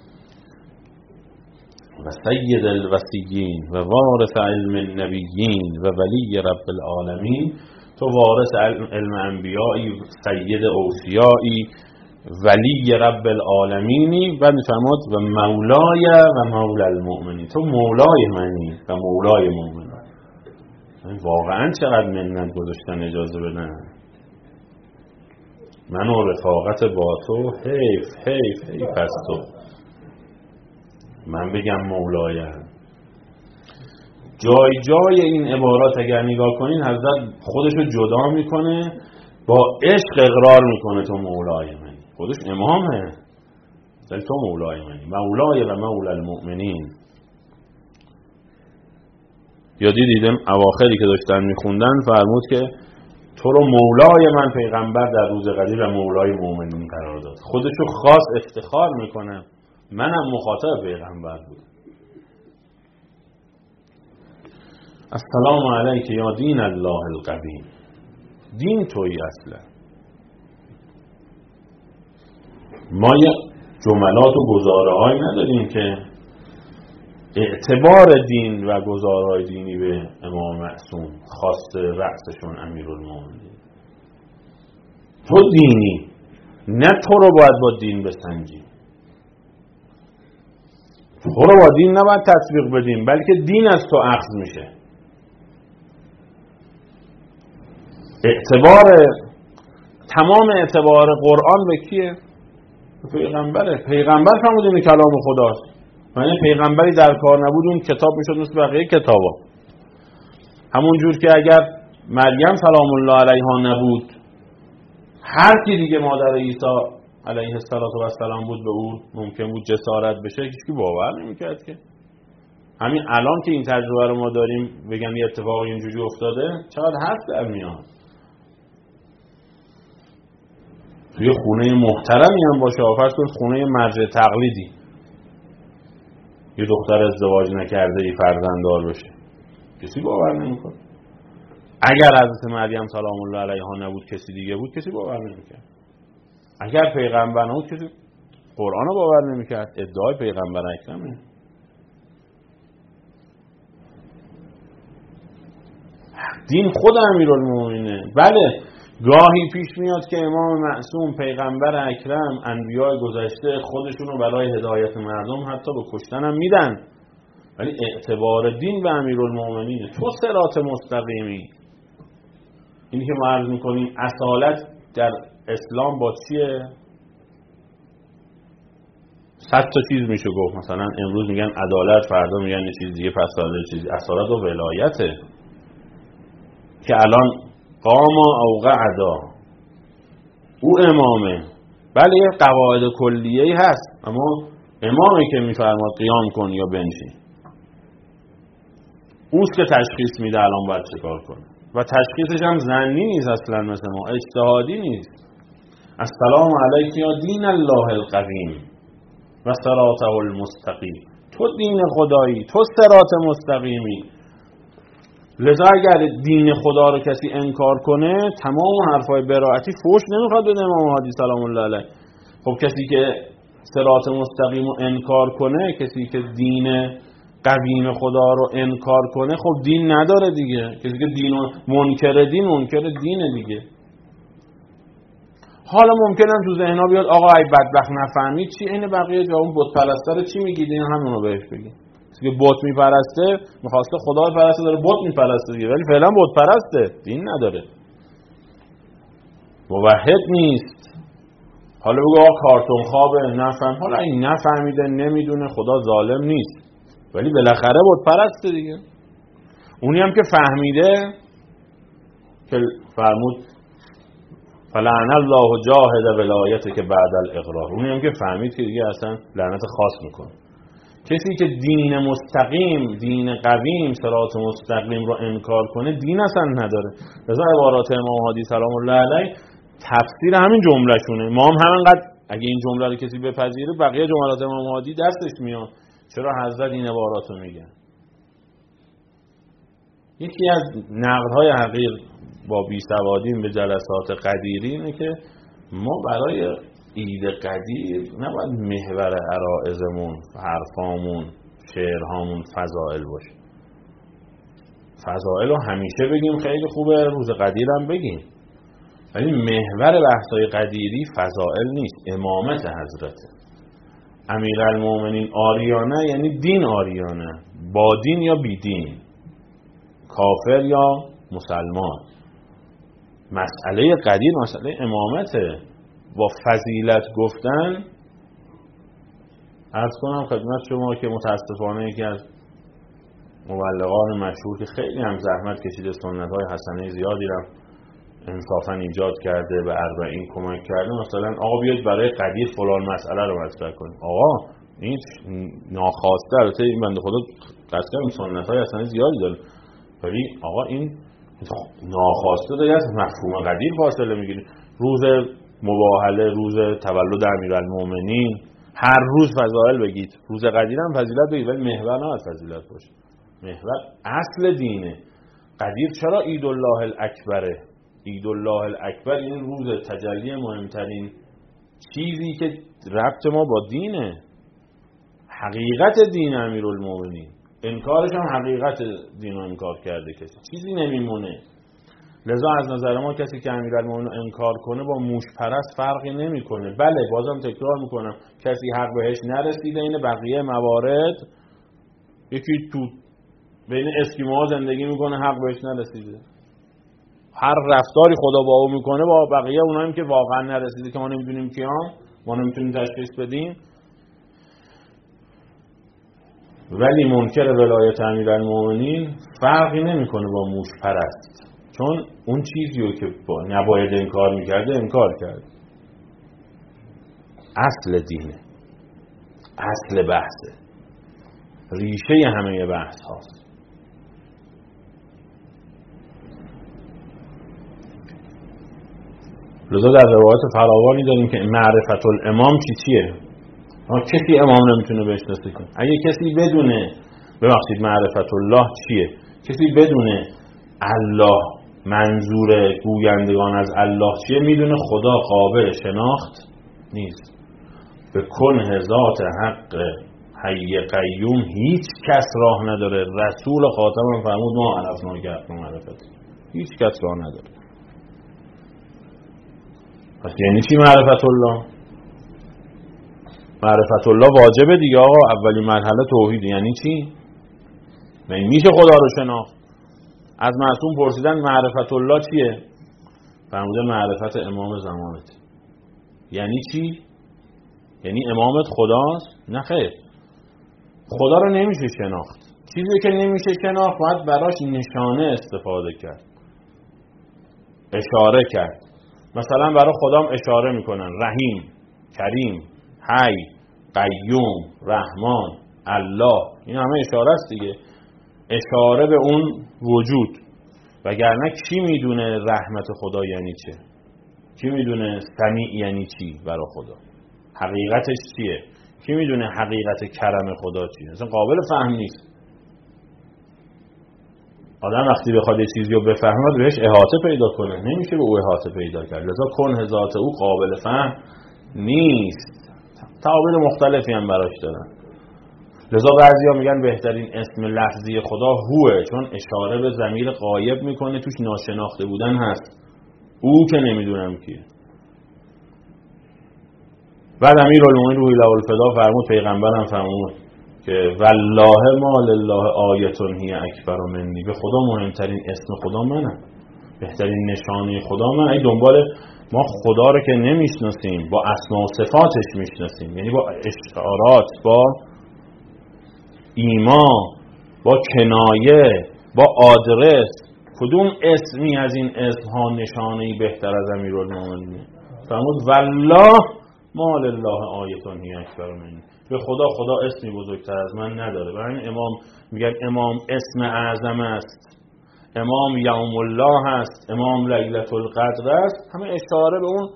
و سید الوصیین و وارث علم النبیین و ولی رب العالمین، تو وارث علم انبیایی، سید اوصیایی، ولی رب العالمینی. بعد میفرماد و مولای و مولا المؤمنین، تو مولای منی و مولای مؤمنین. واقعا چقدر منت گذاشتن اجازه بدن من و رفاقت با تو، حیف حیف حیف از تو من بگم مولایم. جای جای این عبارات اگر نگاه کنین حضرت خودشو جدا میکنه، با عشق اقرار میکنه تو مولای منی. خودش امامه، ولی تو مولای منی، مولای و مولا المؤمنین. یادی دیدم اواخری که داشتن میخوندن فرمود که تو رو مولای من پیغمبر در روز قدیر و مولای مؤمنین قرار داد. خودشو خاص افتخار میکنه، منم مخاطب پیغمبر بود. السلام علیک یا دین الله القویم، دین تویی اصلا. ما یه جملات و گزاره‌هایی نداریم که اعتبار دین و گزارهای دینی به امام معصوم خواست رأسشون امیرالمومنین. تو دینی، نه تو رو باید با دین بسنجیم، تو رو با دین نباید تطبیق بدیم، بلکه دین از تو اخذ میشه. اعتبار تمام اعتبار قرآن به کیه؟ به پیغمبره. پیغمبر فرمودین کلام خداست. یعنی پیغمبری در کار نبود اون کتاب میشد مثل بقیه کتابا. همون جور که اگر مریم سلام الله علیها نبود، هر کی دیگه مادر عیسی علیه السلام بود به او ممکن بود جسارت بشه، هیچکی باور نمیکرد. که همین الان که این تجربه رو ما داریم بگن یه اتفاقی اینجوری افتاده، چقدر حرف در میاد. توی خونه محترمی هم باشه، فرض کن خونه مرجع تقلیدی، یه دختر ازدواج نکرده ای فرزنددار بشه، کسی باور نمیکنه. اگر حضرت مریم سلام الله علیها نبود، کسی دیگه بود، کسی باور نمیکرد. اگر پیغمبر نبود، کسی قرآن رو باور نمیکرد. ادعای پیغمبر اکرمه. دین خود امیرالمومنینه. بله گاهی پیش میاد که امام معصوم، پیغمبر اکرم، انبیاء گذشته خودشونو برای هدایت مردم حتی به کشتن هم میدن، ولی اعتبار دین به امیرالمومنینه. تو صراط مستقیمی. اینی که ما عرض میکنیم اصالت در اسلام با چیه؟ صد تا چیز میشه گفت. مثلا امروز میگن عدالت، فردا میگن یه چیز دیگه، پس فردا چیزی. اصالت و ولایته که الان قام او قعدا، او امامه. بله یه قواعد کلیه‌ای هست، اما امامی که میفرماد قیام کن یا بنشین، اوست که تشخیص میده الان باید چه کار کنه. و تشخیصش هم ظنی نیست اصلا، مثل ما اجتهادی نیست. السلام علیک یا دین الله القویم و صراطه المستقیم، تو دین خدایی، تو صراط مستقیمی. لذا اگر دین خدا رو کسی انکار کنه، تمام حرفای براءتی فوش نمیخواد بده امام هادی سلام الله علیه. خب کسی که صراط مستقیم رو انکار کنه، کسی که دین قویم خدا رو انکار کنه، خب دین نداره دیگه. کسی که دین منکر دین، منکر دینه دیگه. حالا ممکنه تو ذهنها بیاد آقا ای بدبخت نفهمید چی، این بقیه جا اون بت پرسته رو چی میگید، این همون رو بهش بگید. که بت میپرسته، میخواسته خدا پرسته، داره بت میپرسته دیگه، ولی فعلا بت پرسته، دین نداره، موحد نیست. حالا بگو آقا کارتون خوابه، نفهم. حالا این نفهمیده، نمیدونه، خدا ظالم نیست، ولی بالاخره بت پرسته دیگه. اونی هم که فهمیده که فرمود فلعن الله جاهد ولایته که بعد الاقرار، اونی هم که فهمید که دیگه اصلا لعنت خاص میکنه. کسی که دین مستقیم، دین قویم، صراط مستقیم رو انکار کنه، دین اصلا نداره. لذا عبارات امام هادی سلام الله علیه تفسیر همین جمله شونه. ما هم همینقدر اگه این جمله رو کسی بپذیره، بقیه جملات امام هادی دستش میاد. چرا حضرت این عبارات رو میگن؟ یکی از نقدهای حقیر با بیسوادیم به جلسات قدیری اینه که ما برای عید قدیر نباید محور عرائضمون، حرفامون، شعرهامون فضائل باشه. فضائل رو همیشه بگیم خیلی خوبه، روز قدیر هم بگیم، ولی محور بحثای قدیری فضائل نیست، امامت حضرته. امیرالمومنین آریانه یعنی دین آریانه، با دین یا بی دین، کافر یا مسلمان. مسئله قدیر مسئله امامته. با فضیلت گفتن عرض کنم خدمت شما که متاسفانه یکی از مبلغان مشهور که خیلی هم زحمت کشیده، سنت‌های حسنه زیادی رو انصافا ایجاد کرده، به اربعین کمک کرده، مثلا آقا بیاید برای قدیر فلان مسئله رو مطرح کنیم. آقا این ناخواسته، البته این بنده خدا قصداً سنت‌های حسنه زیادی داره، ولی آقا این ناخواسته داره از مفهوم قدیر فاصله میگیره. روز مباهله، روز تولد امیرالمومنین، هر روز فضائل بگید، روز قدیر هم فضیلت بگید، ولی محور نباید فضیلت باشه. محور اصل دینه. قدیر چرا عید الله الاکبره؟ عید الله الاکبر این روز تجلی مهمترین چیزی که ربط ما با دینه، حقیقت دین امیرالمومنین. انکارش هم حقیقت دین رو انکار کرده، کسی چیزی نمیمونه. لذا از نظر ما کسی که امیرالمومنین انکار کنه با موش پرست فرقی نمیکنه. بله بازم تکرار میکنم، کسی حق بهش نرسیده، این بقیه موارد یکی تو بین اسکیموها زندگی میکنه حق بهش نرسیده، هر رفتاری خدا با او میکنه با بقیه اوناییم که واقعا نرسیده که ما نمیدونیم کیان، ما نمیتونیم تشخیص بدیم. ولی منکر ولایت امیرالمومنین فرقی نمیکنه با موش پرست، چون اون چیزی رو که با نباید انکار میکرده انکار کرد. اصل دینه، اصل بحثه، ریشه همه بحث هاست. لذا در روایات فراوانی داریم که معرفت الامام چی چیه؟ کسی امام نمیتونه بشناسه کنه. اگه کسی بدونه، ببخشید معرفت الله چیه؟ کسی بدونه الله منظور گویندگان از الله چیه، میدونه خدا قابل شناخت نیست. به کنه ذات حق حی قیوم هیچ کس راه نداره. رسول خاتم فرمود ما عرفنا که حق معرفت، هیچ کس راه نداره. پس یعنی چی معرفت الله؟ معرفت الله واجبه دیگه آقا، اولی مرحله توحید. یعنی چی؟ یعنی میشه خدا رو شناخت. از معصوم پرسیدن معرفت الله چیه؟ فرموده معرفت امام زمانت. یعنی چی؟ یعنی امامت خداست؟ نه خیر، خدا رو نمیشه شناخت. چیزی که نمیشه شناخت باید براش نشانه استفاده کرد، اشاره کرد. مثلا برای خدام اشاره میکنن رحیم، کریم، حی، قیوم، رحمان، الله، این همه اشاره است دیگه، اشاره به اون وجود. وگرنه کی میدونه رحمت خدا یعنی چه؟ کی میدونه سمیع یعنی چی برای خدا؟ حقیقتش چیه؟ کی میدونه حقیقت کرم خدا چیه؟ اصلا قابل فهم نیست. آدم وقتی بخواد یه چیزی رو بفهمه بهش احاطه پیدا کنه، نمیشه به او احاطه پیدا کرد. لذا کنه ذات او قابل فهم نیست. تعابیر مختلفی هم براش دارن. لذا بعضیا میگن بهترین اسم لفظی خدا هوه، چون اشاره به ضمیر غایب میکنه، توش ناشناخته بودن هست. او که نمیدونم کیه. بعد امیرالمومنین روحی له الفدا فرمود، پیغمبرم فرمود که والله ما لله آیتون هی اکبر منی، به خدا مهمترین اسم خدا منم، بهترین نشانه خدا من. ای دنبال ما خدا رو که نمیشناسیم، با اسما و صفاتش میشناسیم، یعنی با اشارات، با ایما، با کنایه، با آدرس. کدوم اسمی از این اسمها نشانه‌ای بهتر از امیرالمومنین؟ فرمود والله ما لله آیتون هی اکبر منی، به خدا خدا اسمی بزرگتر از من نداره. برای امام میگن امام اسم اعظم است، امام یوم الله است، امام لیلة القدر است، همه اشاره به اون.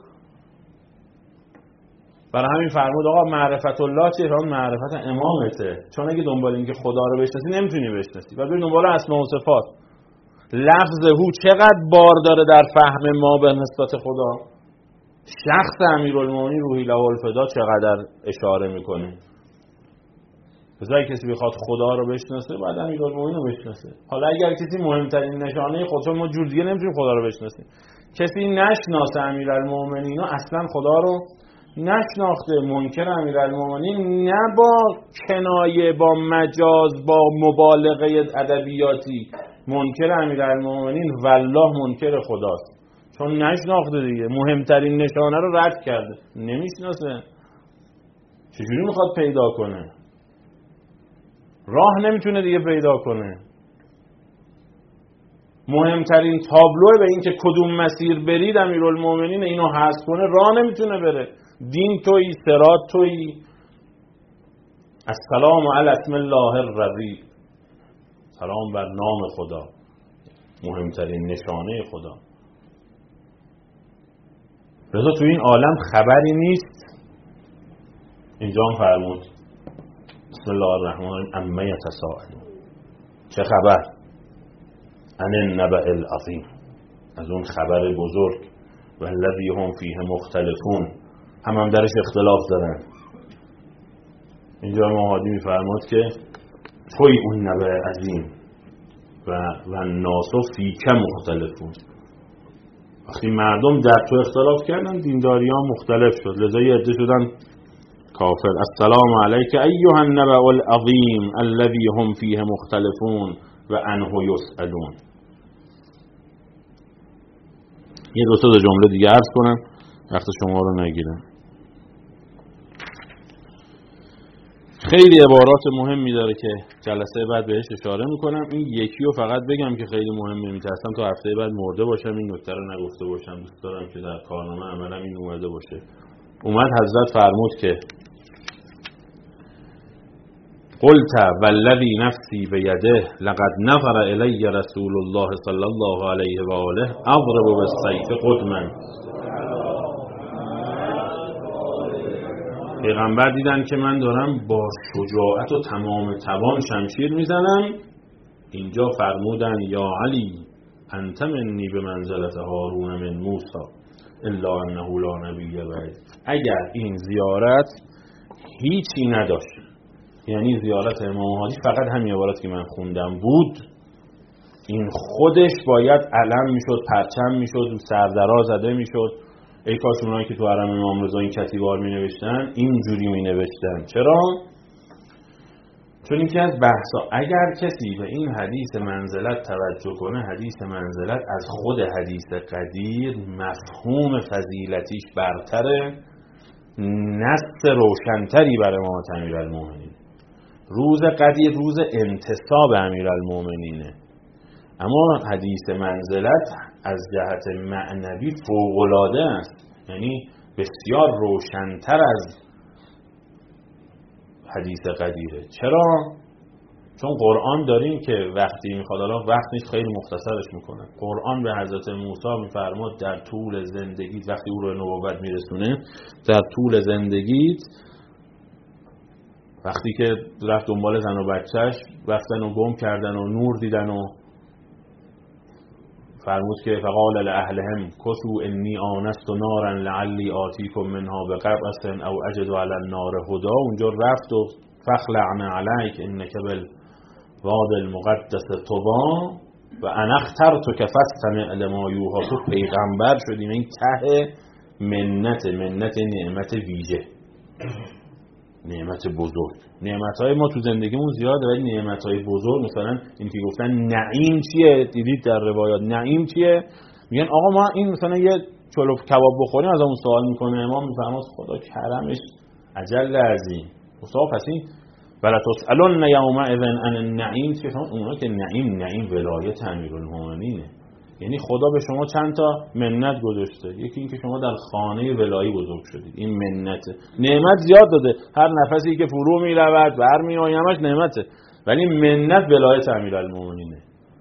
برای همین فرمود آقا معرفت الله چیه؟ فرمود معرفت امامته. چون اگه دنبال این که خدا رو بشناسی نمیتونی بشناسی، بعد بری دنبال اسما و صفات. لفظ هو چقدر بار داره در فهم ما به نسبت خدا؟ شخص امیرالمومنین روحی له الفدا چقدر اشاره میکنه؟ بذاری کسی بخواد خدا رو بشناسه بعد امیرالمومنین رو بشناسه. حالا اگر کسی مهمترین نشانه خودش، ما جور دیگه نمیتونیم خدا رو بشناسیم. کسی نشناسه امیرالمومنین و اصلا خدا رو نشناخته. منکر امیرالمومنین نه با کنایه، با مجاز، با مبالغه ادبیاتی، منکر امیرالمومنین والله منکر خداست، چون نشناخته دیگه. مهمترین نشانه رو رد کرده، نمیشناسه. چجوری میخواد پیدا کنه؟ راه نمیتونه دیگه پیدا کنه. مهمترین تابلو به این که کدوم مسیر برید امیرالمومنین اینو حذف کنه، راه نمیتونه بره. دین تویی، صراط تویی. السلام علی اسم الله الرضی، سلام بر نام خدا، مهمترین نشانه خدا. رضا تو این عالم خبری نیست. اینجا هم فرمود بسم الله الرحمن الرحیم اما یتساءلون، چه خبر؟ عن النبأ العظیم، از اون خبر بزرگ. و الذی هم فیه مختلفون، هم هم درش اختلاف دارن. اینجا مهادی میفرماد که توی اون نبأ عظیم و و الناس فیک مختلفون. وقتی مردم در تو اختلاف کردن دینداری ها مختلف شد، لذا یه عده شدن کافر. السلام علیک ایها النبأ العظیم الذی هم فیه مختلفون و عنه یسألون. یه دو تا جمله دیگه عرض کنم وقت شما رو نگیرم. خیلی عبارات مهمی داره که جلسه بعد بهش اشاره میکنم. این یکی رو فقط بگم که خیلی مهمه، میترسم تا هفته بعد مرده باشم این نکته رو نگفته باشم. دوست دارم که در کارنامه عملم این اومده باشه. اومد حضرت فرمود که قلت والذی نفسی بیده لقد نظر الی رسول الله صلی الله علیه و آله اضرب بالسیف قدما. پیغمبر دیدن که من دارم با شجاعت و تمام توان شمشیر میزنم. اینجا فرمودن یا علی انت منی به منزلت هارون من موسی الا انه لا نبی بعد. اگر این زیارت هیچی نداشت، یعنی زیارت امام هادی فقط همین عبارت که من خوندم بود، این خودش باید علم میشد، پرچم میشد، سردرا زده میشد. ای کاش اونایی که تو حرم امام رضا این کتیبار می نوشتن اینجوری می نوشتن. چرا؟ چون یکی از بحثا اگر کسی به این حدیث منزلت توجه کنه، حدیث منزلت از خود حدیث قدیر مفهوم فضیلتیش برتره، نص روشنتری بر امامت امیرالمومنین. روز قدیر روز انتصاب امیرالمومنینه، اما حدیث منزلت از جهت معنوی فوق‌العاده است، یعنی بسیار روشنتر از حدیث قدیره. چرا؟ چون قرآن داریم که وقتی میخواد، الان وقت نیست خیلی مختصرش میکنه. قرآن به حضرت موسی میفرماد در طول زندگیت، وقتی او رو نبوت میرسونه، در طول زندگیت وقتی که رفت دنبال زن و بچهش، رفتن و گم کردن و نور دیدن و فرمود که فقال لأهلهم کثوا انی آنست نارا لعلی آتیکم منها بقبس او اجد علی النار هدا. اونجا رفت و فخلعنا علیک انک بالواد المقدس طوی و انا اخترتک فاستمع لما یوحی. تو پیغمبر شدیم. این ته منت منت نعمت ویژه، نعمت بزرگ. نعمت‌های ما تو زندگیمون زیاده، ولی نعمت‌های بزرگ مثلا این که گفتن نعیم چیه، دیدید در روایات نعیم چیه؟ میگن آقا ما این مثلا یه چلو کباب بخوریم از اون سوال میکنه امام، میفرماد خدا کرمش اجل عظیم. مصطفی پس این ولا تسالون یومئذ عن النعیم چیه؟ اونا که نعیم نعیم ولایت امیرالمومنینه، یعنی خدا به شما چند تا منت گذاشته. یکی این که شما در خانه ولایی بزرگ شدید، این منته. نعمت زیاد داده، هر نفسی که فرو می رود برمی آید همش نعمته، ولی منت ولایت امیرالمومنینه.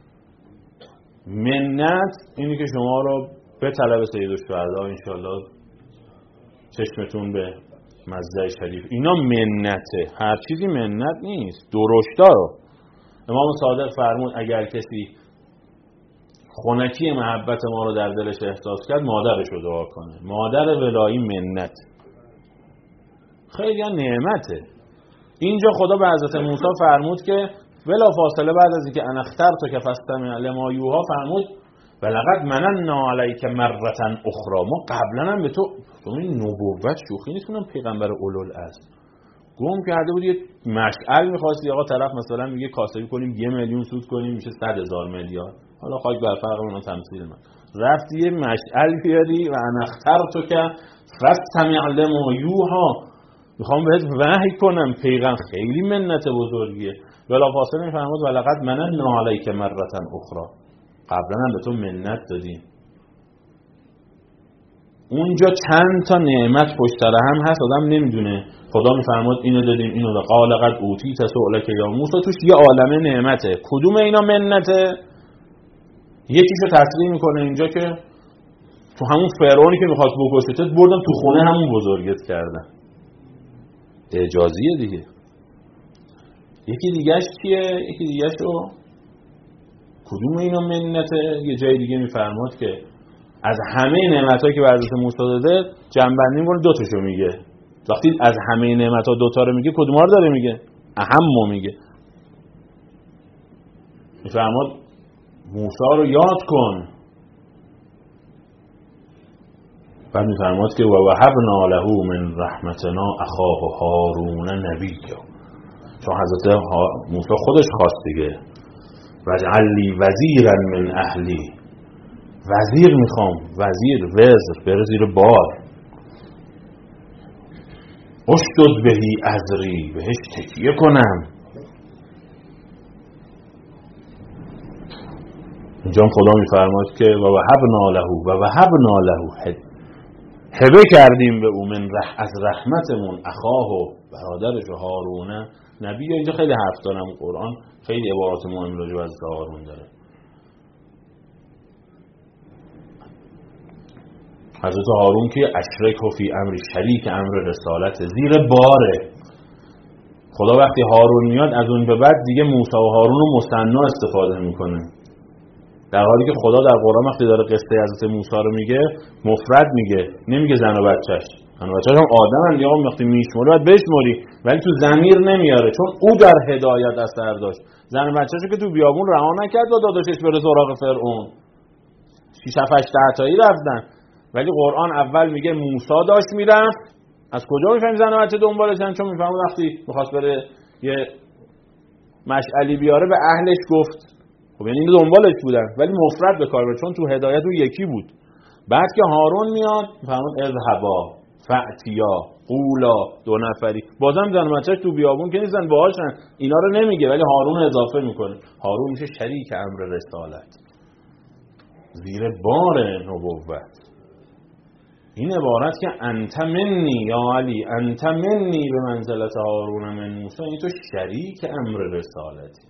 منت اینی که شما رو به طلب سید الشهدا ان شاء الله چشمتون به مزه شریف، اینا منته. هر چیزی منت نیست. درشتا رو امام صادق فرمود اگر کسی خنکی محبت ما رو در دلش احساس کرد، مادرش رو دعا کنه. مادر ولایی منت، خیلی نعمته. اینجا خدا به حضرت موسی فرمود که بلا فاصله بعد از اینکه انا اخترتک فاستمع لما یوحی فرمود ولقد مننا علیک مرة اخرى، ما قبلا هم به تو، تو این نبوت شوخی نیست کنم پیغمبر اولوالعزم گم کرده بود، یه مشعل می‌خواستی آقا طرف مثلا میگه کاسبی کنیم یه میلیون سود کنیم میشه صد هزار میلیارد، حالا خاک بر فرقمون تمثیل من، رفتی یه مشعل بیاری و انا اخترتک فاستمع لما یوحی، میخوام بهت وحی کنم. پیغمبر خیلی منت بزرگیه. بلافاصله میفرماد ولقد مننا علیک مرة اخرى، قبلا هم به تو منت دادیم. اونجا چند تا نعمت پشت سر هم هست آدم نمیدونه. خدا میفرماد اینو دادیم اینو دادیم، قال قد اوتیت سؤلک یا موسی، توش یه عالمه نعمته. کدوم اینا منته؟ یکیشو تصریح میکنه اینجا که تو همون فرعونی که میخواست بکشتت بردم تو خونه همون بزرگت کردن، اعجازیه دیگه. یکی دیگهش کیه؟ یکی دیگهش رو کدوم اینا منته؟ یه جای دیگه میفرماد که از همه نعمتایی که به حضرت موسی داده جنبندی میکنه دو تاشو میگه. وقتی از همه نعمت‌ها دو تا رو میگه کدوم‌ها رو داره میگه؟ اهمو میگه. میفرماد موسی رو یاد کن. بعد میفرماد که و وهبنا له من رحمتنا اخاه هارون نبیا، چون حضرت موسی خودش خواست دیگه وجعل لی وزیرا من اهلی، وزیر میخوام، وزیر، وزر بره زیر بار، اشدد بهی ازری، بهش تکیه کنم. اینجا خدا میفرماد که و وهبنا له و وهبنا له، هبه کردیم به او من رح از رحمتمون اخاه و برادرش و هارون نبی. اینجا خیلی حرف دارم، قرآن خیلی عبارات مهم راجع به حضرت هارون داره. حضرت هارون که اشرک فی امر، شریک امر رسالت، زیر باره. خدا وقتی هارون میاد از اون به بعد دیگه موسی و هارون رو مثنا استفاده میکنه، در حالی که خدا در قرآن وقتی داره قصه حضرت موسی رو میگه مفرد میگه، نمیگه زن و بچهش. زن و بچهش هم آدمن دیگه، وقتی میشموری باید بشموری، ولی تو ضمیر نمیاره چون او در هدایت اثر داشت. زن و بچه‌شو که تو بیابون رها نکرد با داداشش بره سراغ فرعون، شش هفت تایی رفتن، ولی قرآن اول میگه موسی داشت میرفت. از کجا میفهمیم زن و بچه دنبالشن؟ چون میفهمه وقتی میخواست بره یه مشعلی بیاره به اهلش گفت، خب یعنی اینو دنبالش بودن، ولی مفرد به کار برد چون تو هدایت اون یکی بود. بعد که هارون میاد میفهمون اذهبا فأتیا قولا، دو نفری، بازم زن و بچه‌ش تو بیابون که نیستن باهاشن، اینا رو نمیگه ولی هارون اضافه میکنه. هارون میشه شریک امر رسالت، زیر بار نبوت. این عبارت که انت منی یا علی، انت منی به منزلت هارون من موسی، این تو شریک امر رسالتی.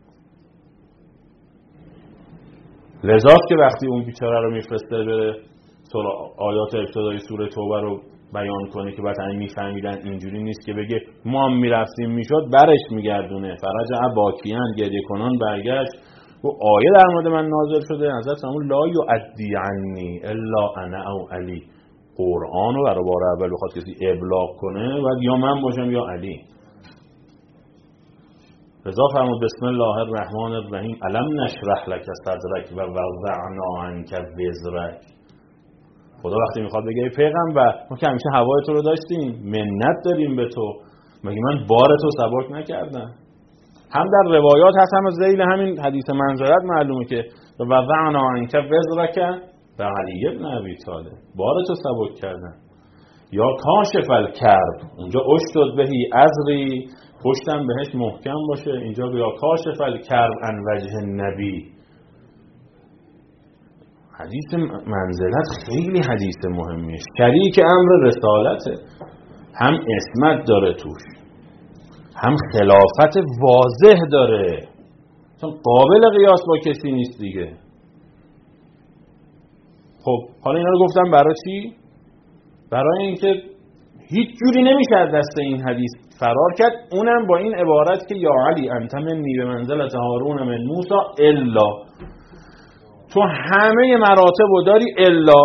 لذات که وقتی اون بیچاره رو میفرسته به آیات ابتدای سوره توبه رو بیان کنه که بعد همین میفهمیدن اینجوری نیست که بگه ما هم میرفتیم میشد، برش میگردونه. فرجع باکیان، گریه کنان برگشت و آیه در مورد من نازل شده، حضرت فرمود لا یؤدی عنی الا انا او علی. قرآن رو برای بار اول بخواد کسی ابلاغ کنه بعد یا من باشم یا علی. رضا فرمود بسم الله الرحمن الرحیم الم نشرح لک صدرک و وضعنا عنک وزرک. خدا وقتی میخواد بگه ای پیغمبر ما که همیشه هوای تو رو داشتیم، منت داریم به تو، مگه من بار تو سبک نکردم؟ هم در روایات هست هم از ذیل همین حدیث منزلت معلومه که وضعنا عنک وزرک به علی ابن ابی طالب، بار تو سبک کردن. یا کاشف الکرب، اونجا اشدد بهی ازری، پشتم بهش محکم باشه. اینجا یا کاشف الکرب عن وجه النبی. حدیث منزلت خیلی حدیث مهمیه، شریک امر رسالته، هم اسمت داره توش، هم خلافت واضح داره، چون قابل قیاس با کسی نیست دیگه. خب حالا اینا رو گفتم برای چی؟ برای اینکه هیچ جوری نمیشه از دست این حدیث فرار کرد، اونم با این عبارت که یا علی انت منی به منزلت هارون من موسی الا. تو همه مراتب رو داری الا.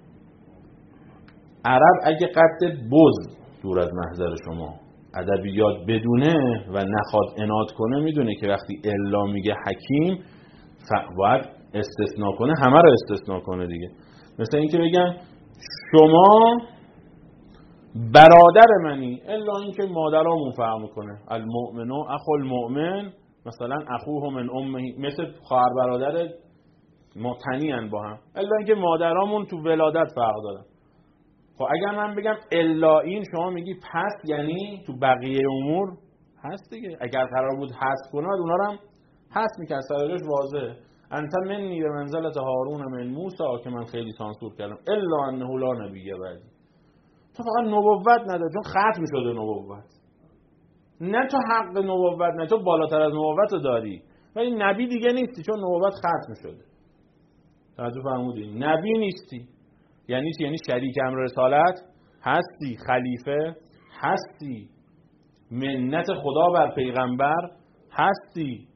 عرب اگه قد بز دور از محضر شما ادبیات بدونه و نخواد عناد کنه، میدونه که وقتی الا میگه حکیم باید استثناء کنه، همه رو استثناء کنه دیگه. مثلا اینکه بگم شما برادر منی، الا اینکه مادرامون فهم میکنه المؤمن اخو المؤمن، مثلا اخوه من امه، مثل خواهر برادر متنیان با هم، الا اینکه مادرامون تو ولادت فرق دارن. خب اگر من بگم الا این، شما میگی پس یعنی تو بقیه امور هست دیگه. اگر قرار بود حذف کنه اونا رو هم حذف میکرد، سرش واضحه. انت منی به منزلت هارون من موسی که من خیلی سانسور کردم، الا انه لا نبی بعدی. تو فقط نبوت نداری چون ختم شده نبوت، نه تو حق نبوت، نه تو بالاتر از نبوت رو داری ولی نبی دیگه نیستی چون نبوت ختم شده. توجه فرمودی؟ نبی نیستی یعنی چی؟ یعنی شریک امر رسالت هستی، خلیفه هستی، منت خدا بر پیغمبر هستی،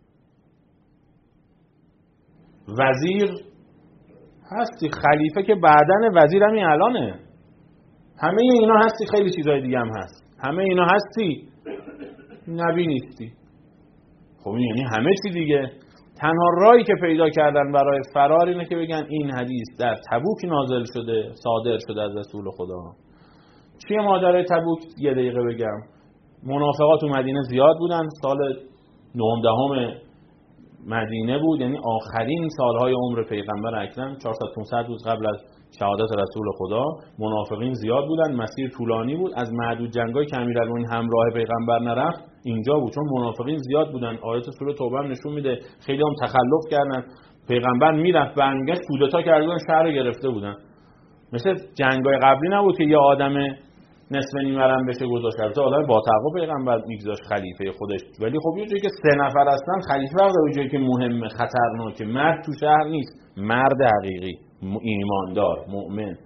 وزیر هستی، خلیفه که بعدن وزیر همین الانه، همه اینا هستی، خیلی چیزای دیگه هم هست، همه اینا هستی، نبی نیستی. خب این یعنی همه چی دیگه. تنها راهی که پیدا کردن برای فرار اینه که بگن این حدیث در تبوک نازل شده، صادر شده از رسول خدا. چیه ماجرای تبوک؟ یه دقیقه بگم. منافقات تو مدینه زیاد بودن، سال نهم دهم مدینه بود، یعنی آخرین سالهای عمر پیغمبر اکرم، چهارصد پانصد روز قبل از شهادت رسول خدا. منافقین زیاد بودن، مسیر طولانی بود، از معدود جنگایی که امیرالمومنین همراه پیغمبر نرفت اینجا بود، چون منافقین زیاد بودن. آیات سوره توبه نشون میده خیلی هم تخلف کردن، پیغمبر میرفت برمیگشت کودتا کرده بودن، شهر گرفته بودن. مثل جنگای قبلی نبود که یه آدم نصف نیمه‌رم بشه گذاشت، البته آدم با تقوا پیغمبر میگذاشت خلیفه خودش، ولی خب یه جایی که سه نفر هستن خلیفه وقت اون جایی که مهمه، خطرناکه، مرد تو شهر نیست، مرد حقیقی ایماندار مؤمن.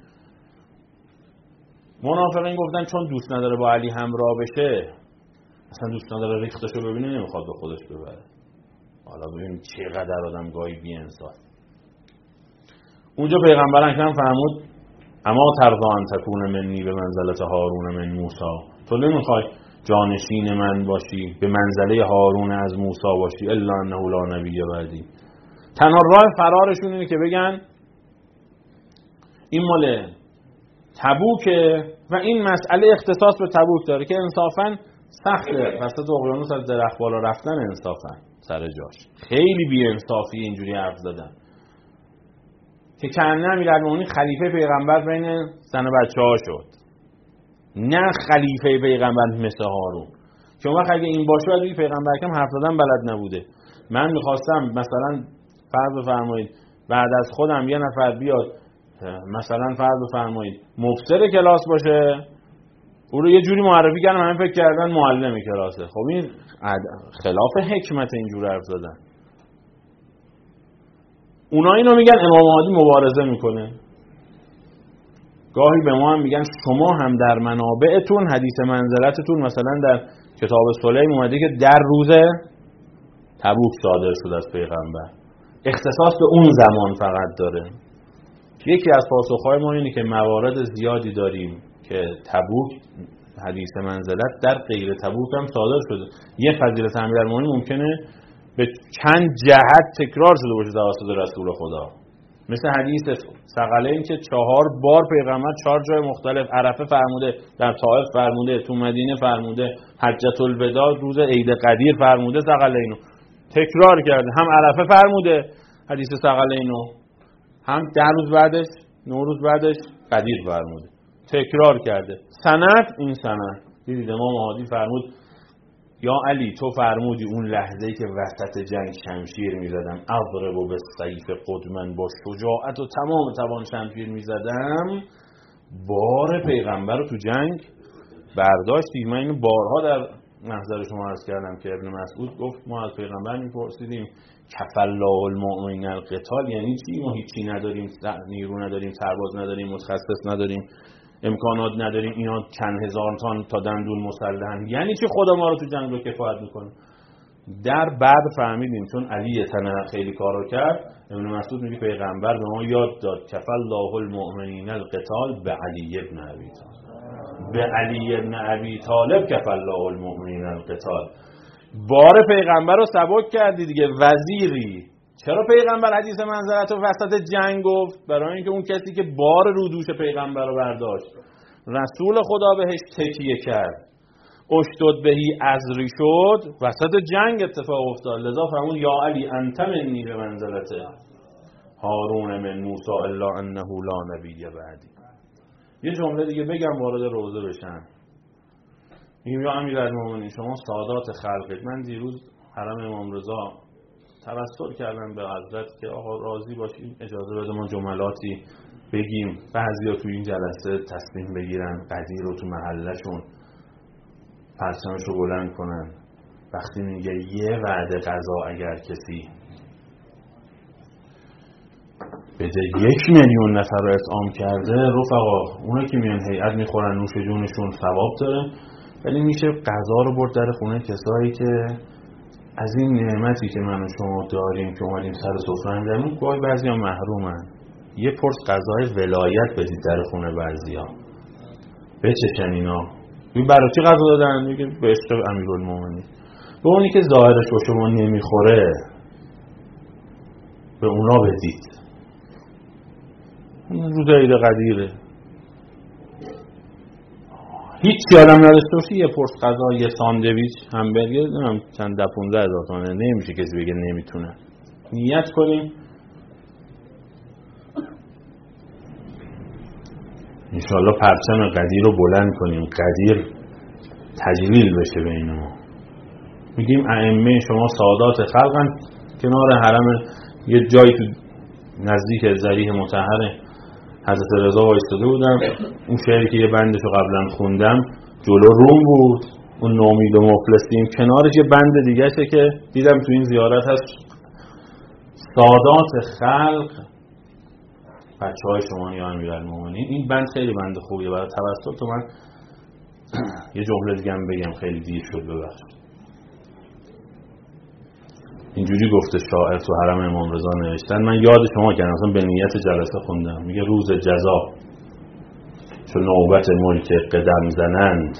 منافقین گفتن چون دوست نداره با علی همراه بشه، اصلا دوست نداره ریختشو ببینه، نمیخواد به خودش ببره. حالا ببین چقدر آدم گاهی بی‌انصاف. اونجا پیغمبر اکرم فرمود اما ترضا ان تکون منی به منزلت هارون من موسی، تو نمیخوای جانشین من باشی، به منزله هارون از موسی باشی، الا انه لا نبی بعدی. تنها راه فرارشون اینه که بگن این مال تبوکه و این مسئله اختصاص به تبوک داره که انصافا سخته، وسط اقیانوس از درخت بالا رفتن انصافا سر جاش، خیلی بی انصافی اینجوری حرف زدن که کنه امیرالمومنین خلیفه پیغمبر بین زن و بچه ها شد، نه خلیفه پیغمبر مثل هارون. که اون وقت اگه این باشه باید بگی پیغمبر کم حرف زدن بلد نبوده. من میخواستم مثلا فرض بفرمایید بعد از خودم یه نفر بیاد مثلا فرض بفرمایید مفسر کلاس باشه، اون رو یه جوری معرفی کردم همه فکر کردن معلم کلاسه. خب این خلاف حکمت اینجور حرف زدن. اونا اینو میگن امام مهدی مبارزه میکنه. گاهی به ما هم میگن شما هم در منابعتون حدیث منزلتتون مثلا در کتاب سلیم اومده که در روز تبوک صادر شد از پیغمبر، اختصاص به اون زمان فقط داره. یکی از پاسخهای ما اینه که موارد زیادی داریم که تبوک حدیث منزلت در غیر تبوک هم صادر شده. یه فضیلت امیرالمومنین ممکنه به چند جهت تکرار شده باشه توسط رسول خدا، مثل حدیث ثقلین که چهار بار پیغمبر چهار جای مختلف، عرفه فرموده، در طائف فرموده، تو مدینه فرموده، حجۃ الوداع روز عید قدیر فرموده، ثقلینو تکرار کرده، هم عرفه فرموده حدیث ثقلینو، هم ده روز بعدش نه روز بعدش قدیر فرموده، تکرار کرده. سند این سند دیدید امام مهدی فرمود یا علی تو فرمودی اون لحظه‌ای که وسط جنگ شمشیر می‌زدم اضرب بالسیف قدما، با شجاعت و تمام توان شمشیر می‌زدم، بار پیغمبر رو تو جنگ برداشتی. من اینو بارها در محضر شما عرض کردم که ابن مسعود گفت ما از پیغمبر می‌پرسیدیم کفالله المؤمنین القتال، یعنی چی؟ ما هیچی نداریم، نیرو نداریم، سرباز نداریم، متخصص نداریم، امکانات نداریم، اینا چند هزار تن تا دندون مسلحن، یعنی چی خدا ما رو تو جنگ رو کفایت میکنه؟ در بعد فهمیدیم چون علی تنه خیلی کارو کرد، ابن مسعود میگه پیغمبر به ما یاد داد کفل الله المؤمنین القتال به علی ابن ابی طالب، به علی ابن ابی طالب کفل الله المؤمنین القتال. بار پیغمبر رو سبک کردی دیگه، وزیری. چرا پیغمبر حدیث منزلت رو وسط جنگ گفت؟ برای اینکه اون کسی که بار رو دوش پیغمبر رو برداشت رسول خدا بهش تکیه کرد، اشتد بهی ازری شد، وسط جنگ اتفاق افتاد. لذا فرمود یا علی انت منی به منزلته هارون من موسی الا انه لا نبی بعدی. یه جمله دیگه بگم وارد روزه بشن. میگم یا امیرالمومنین شما سادات خلقید. من دیروز حرم امام رضا توسل کردم به حضرت که آقا راضی باشیم اجازه بده ما جملاتی بگیم. بعضیا تو این جلسه تصمیم بگیرن قدیر رو تو محلشون پرچمش رو بلند کنن. وقتی میگه یه وعده غذا اگر کسی بده یک میلیون نفر رو اطعام کرده، رفقا اونه که میان هیئت میخورن نوش جونشون ثواب داره، ولی میشه غذا رو برد در خونه کسایی که از این نعمتی که من و شما داریم که اومدیم سر سفره میذاریم گاهی بعضیا محرومن. یه پرس غذای ولایت بدید در خونه بعضیا بچشن اینا. این برای چی غذا دادن؟ میگه به عشق امیرالمومنین. به اونی که ظاهرش با شما نمیخوره به اونا بدید. روز عید قدیره، هیچ یادم نداشته باشی یه پرس غذا، یه ساندویچ، همبرگر، نمیم چند ده پونزده هزار تومنه. نمیشه کسی بگه نمیتونه. نیت کنیم انشاءالله پرچم قدیر رو بلند کنیم، قدیر تجلیل بشه بین ما. میگیم ائمه شما سادات خلقن، کنار حرم یه جایی تو نزدیک ضریح مطهر حضرت رضا وایستاده بودم. اون شعری که یه بندشو قبلا خوندم جلو روم بود، اون نومید و مفلسیم، کنارش یه بند دیگه شه که دیدم تو این زیارت هست، سادات خلق بچه های شما یا امیرالمومنین. این بند خیلی بند خوبیه برای توسط. تو من یه جمله دیگه هم بگم، خیلی دیر شد ببخشید. اینجوری گفته شاعر تو حرم امام رضا نوشتن، من یاد شما کردم اصلا به نیت جلسه خوندم. میگه روز جزا چون نوبت ملک قدم زنند،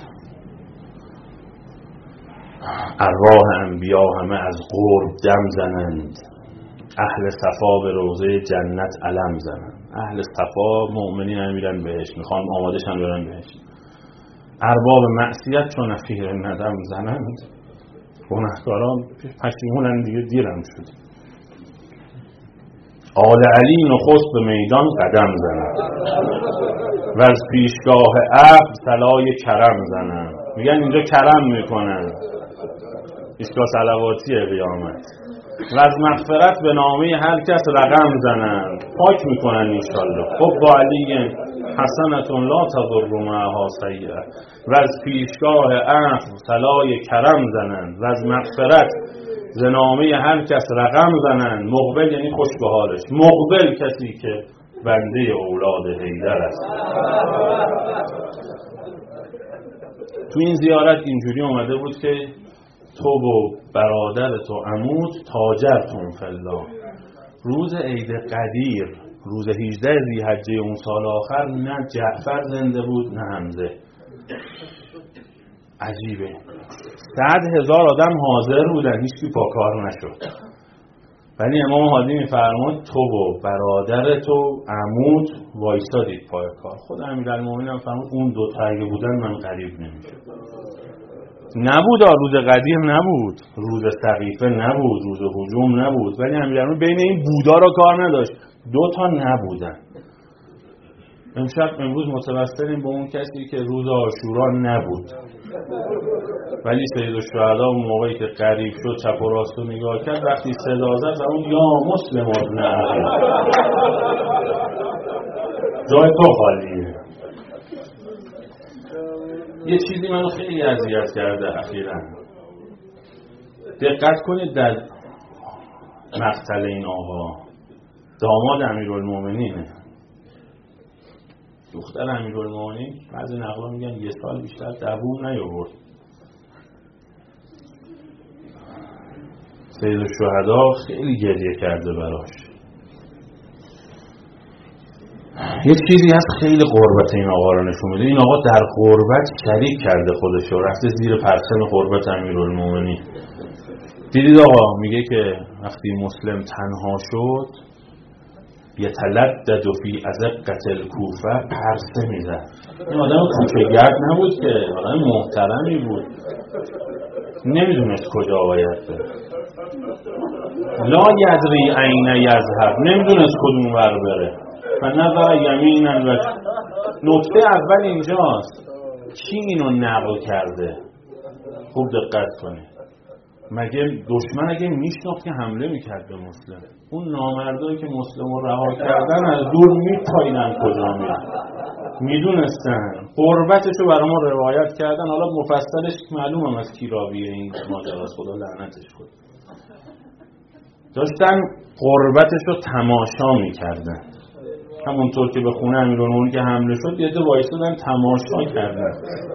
ارواح انبیا همه از قرب دم زنند، اهل صفا به روضه جنت علم زنند. اهل صفا مؤمنین هم میرن بهش، میخوان آمادشن برن بهش. ارباب معصیت چون نفیر ندم زنند، گناهکاران پشیمونن دیگه دیرم شد. آل علی نخست به میدان قدم زنند و از پیشگاه عقل صلای کرم زنند. میگن اینجا کرم میکنن، پیشگاه صلواتی قیامت. و از مغفرت به نامه هر کس رقم زنند، پاک میکنن انشالله. خب با علی حسنتون لا تضر معها سیئه. و از پیشگاه عفو صلای کرم زنند و از مغفرت ز نامه هر کس رقم زنند. مقبل یعنی خوش به حالش، مقبل کسی که بنده اولاد حیدر است. تو این زیارت اینجوری اومده بود که تو و برادر تو عمود تاجرتون فلا. روز عید قدیر، روز هجده ذی‌حجه اون سال آخر، نه جعفر زنده بود نه حمزه. عجیبه. صد هزار آدم حاضر بودن، هیچ کی پاکار نشد. ولی امام هادی میفرمود تو و برادر تو عمود وایسادید پای کار. خود امیرالمومنین هم فرمود اون دو تا اگه بودن من غریب نمیشد. نبود روز قدیر، نبود روز سقیفه، نبود روز هجوم، نبود. ولی امیرالمومنین بین این بودا را کار نداشت، دو تا نبودن. امشب امروز متوسلیم به اون کسی که روز عاشورا نبود، ولی سید الشهدا اون موقعی که غریب شد چپ و راست رو نگاه کرد، وقتی صدا زد اون یا مسلم نه جای تو خالیه. یه چیزی منو خیلی اذیت کرده اخیراً. دقت کنید در مقتل این آقا، داماد امیرالمومنینه، دختر امیرالمومنین. بعضی نقلا میگن یه سال بیشتر دووم نیاورد. سید الشهدا خیلی گریه کرده براش. یه چیزی هست خیلی غربت این آقا رو نشون میده. این آقا در غربت شریک کرده خودش رو، رفته زیر پرچم غربت امیرالمومنین. دیدید آقا میگه که وقتی مسلم تنها شد یتلدد فی ازقة الکوفه، پرسه میزد. این آدم کوچه‌گرد نبود که، آدم محترمی بود، نمیدونست کجا باید بره. لا یدری این یذهب، نمیدونست کدوم ور بره. فنظر یمینا و نکته اول اینجاست، کی اینو نقل کرده؟ خوب دقت کنید. مگه دشمن اگه میشناخت که حمله میکرد به مسلم؟ اون نامردایی که مسلم رو رها کردن از دور میپاییدن کجا میرن، میدونستن. قربتشو برای ما روایت کردن. حالا مفصلش معلوم هم از کی راویه این ماجرا، خدا لعنتش کنه. داشتن قربتشو تماشا میکردن، همونطور که به خونه امیرالمومنین که حمله شد یه دو وایسادن تماشا کردن.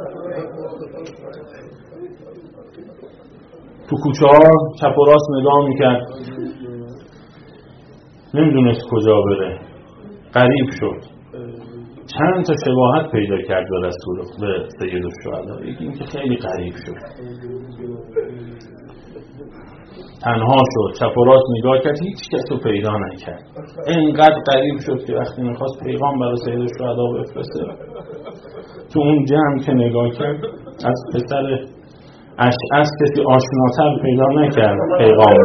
تو کوچه ها چپ و راست نگاه میکرد، نمیدونست کجا بره. غریب شد. چند تا شباهت پیدا کرد به رسول، به سید الشهدا. یکی این که خیلی غریب شد، تنها شد، چپ و راست نگاه کرد، هیچ کس رو پیدا نکرد. اینقدر غریب شد که وقتی میخواست پیغام برای سید الشهدا بفرسته، تو اون جمع که نگاه کرد از پسر اشعث کسی آشناتر پیدا نکرد پیغام.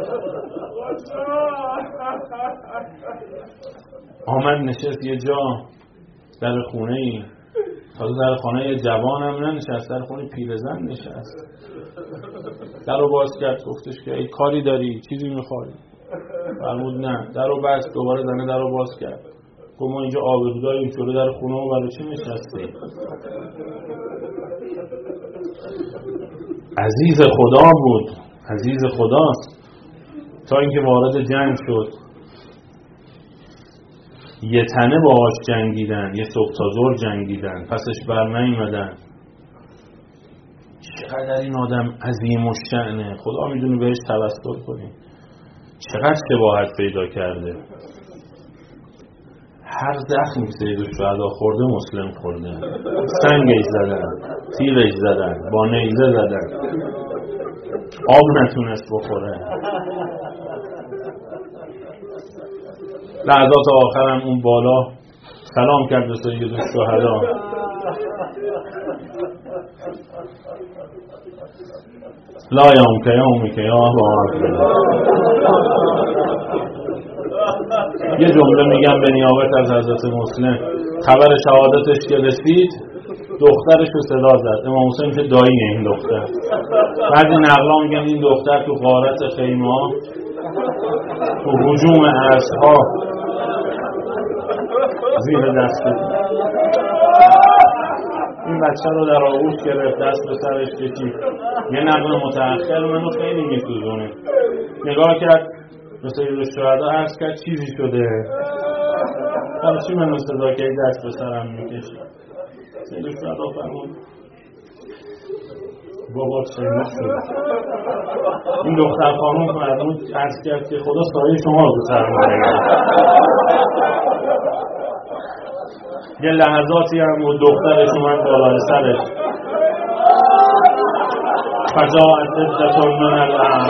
آمد نشست یه جا در خونه ای، تازه در خانه یه جوان هم ننشست، در خونه پیرزن نشست. در رو باز کرد، گفتش که ای کاری داری؟ چیزی میخواری؟ فرمود نه. در رو بست، دوباره زنه در رو باز کرد. گفت ما اینجا آبرو داریم، جلو در خونه و برای چی نشستی؟ عزیز خدا بود، عزیز خداست. تا اینکه وارد جنگ شد، یه تنه باهاش جنگیدن، یه صبح تا ظهر جنگیدن، پسش بر نیومدن. چقدر این آدم عظیم الشأنه، خدا میدونه بهش توسل کنیم. چقدر شباهت پیدا کرده. هر زخمی که سید الشهدا خورده مسلم خورده. سنگش زدن، تیرش زدن، با نیزه زدن، آب نتونست بخوره. لحظات آخرم اون بالا سلام کرد به سید الشهدا. لا یوم که یومی که یا بارک. یه جمله میگم به نیابت از حضرت مسلم. خبر شهادتش که رسید، دخترش رو صدا زد. امام حسین میشه دایی این دختر. بعضی نقلا میگن این دختر تو غارت خیمه ها، تو هجوم اسب‌ها زیر دست این بچه رو در آغوش گرفت، دست به سرش کشید. یه نقل متأخر منو خیلی میسوزونه. نگاه کرد به سید الشهدا، عرض کرد چیزی شده؟ حالا چی منو صدا که دست به سرم میکشید؟ سید الشهدا فرمود بابا چه شد؟ این دختر خانم فرمود، عرض کرد که خدا سایه شما رو به سرم بگیره. یه لحظاتی هم و دخترش اومد بالای سرش. فجاءت عدة من الأعراب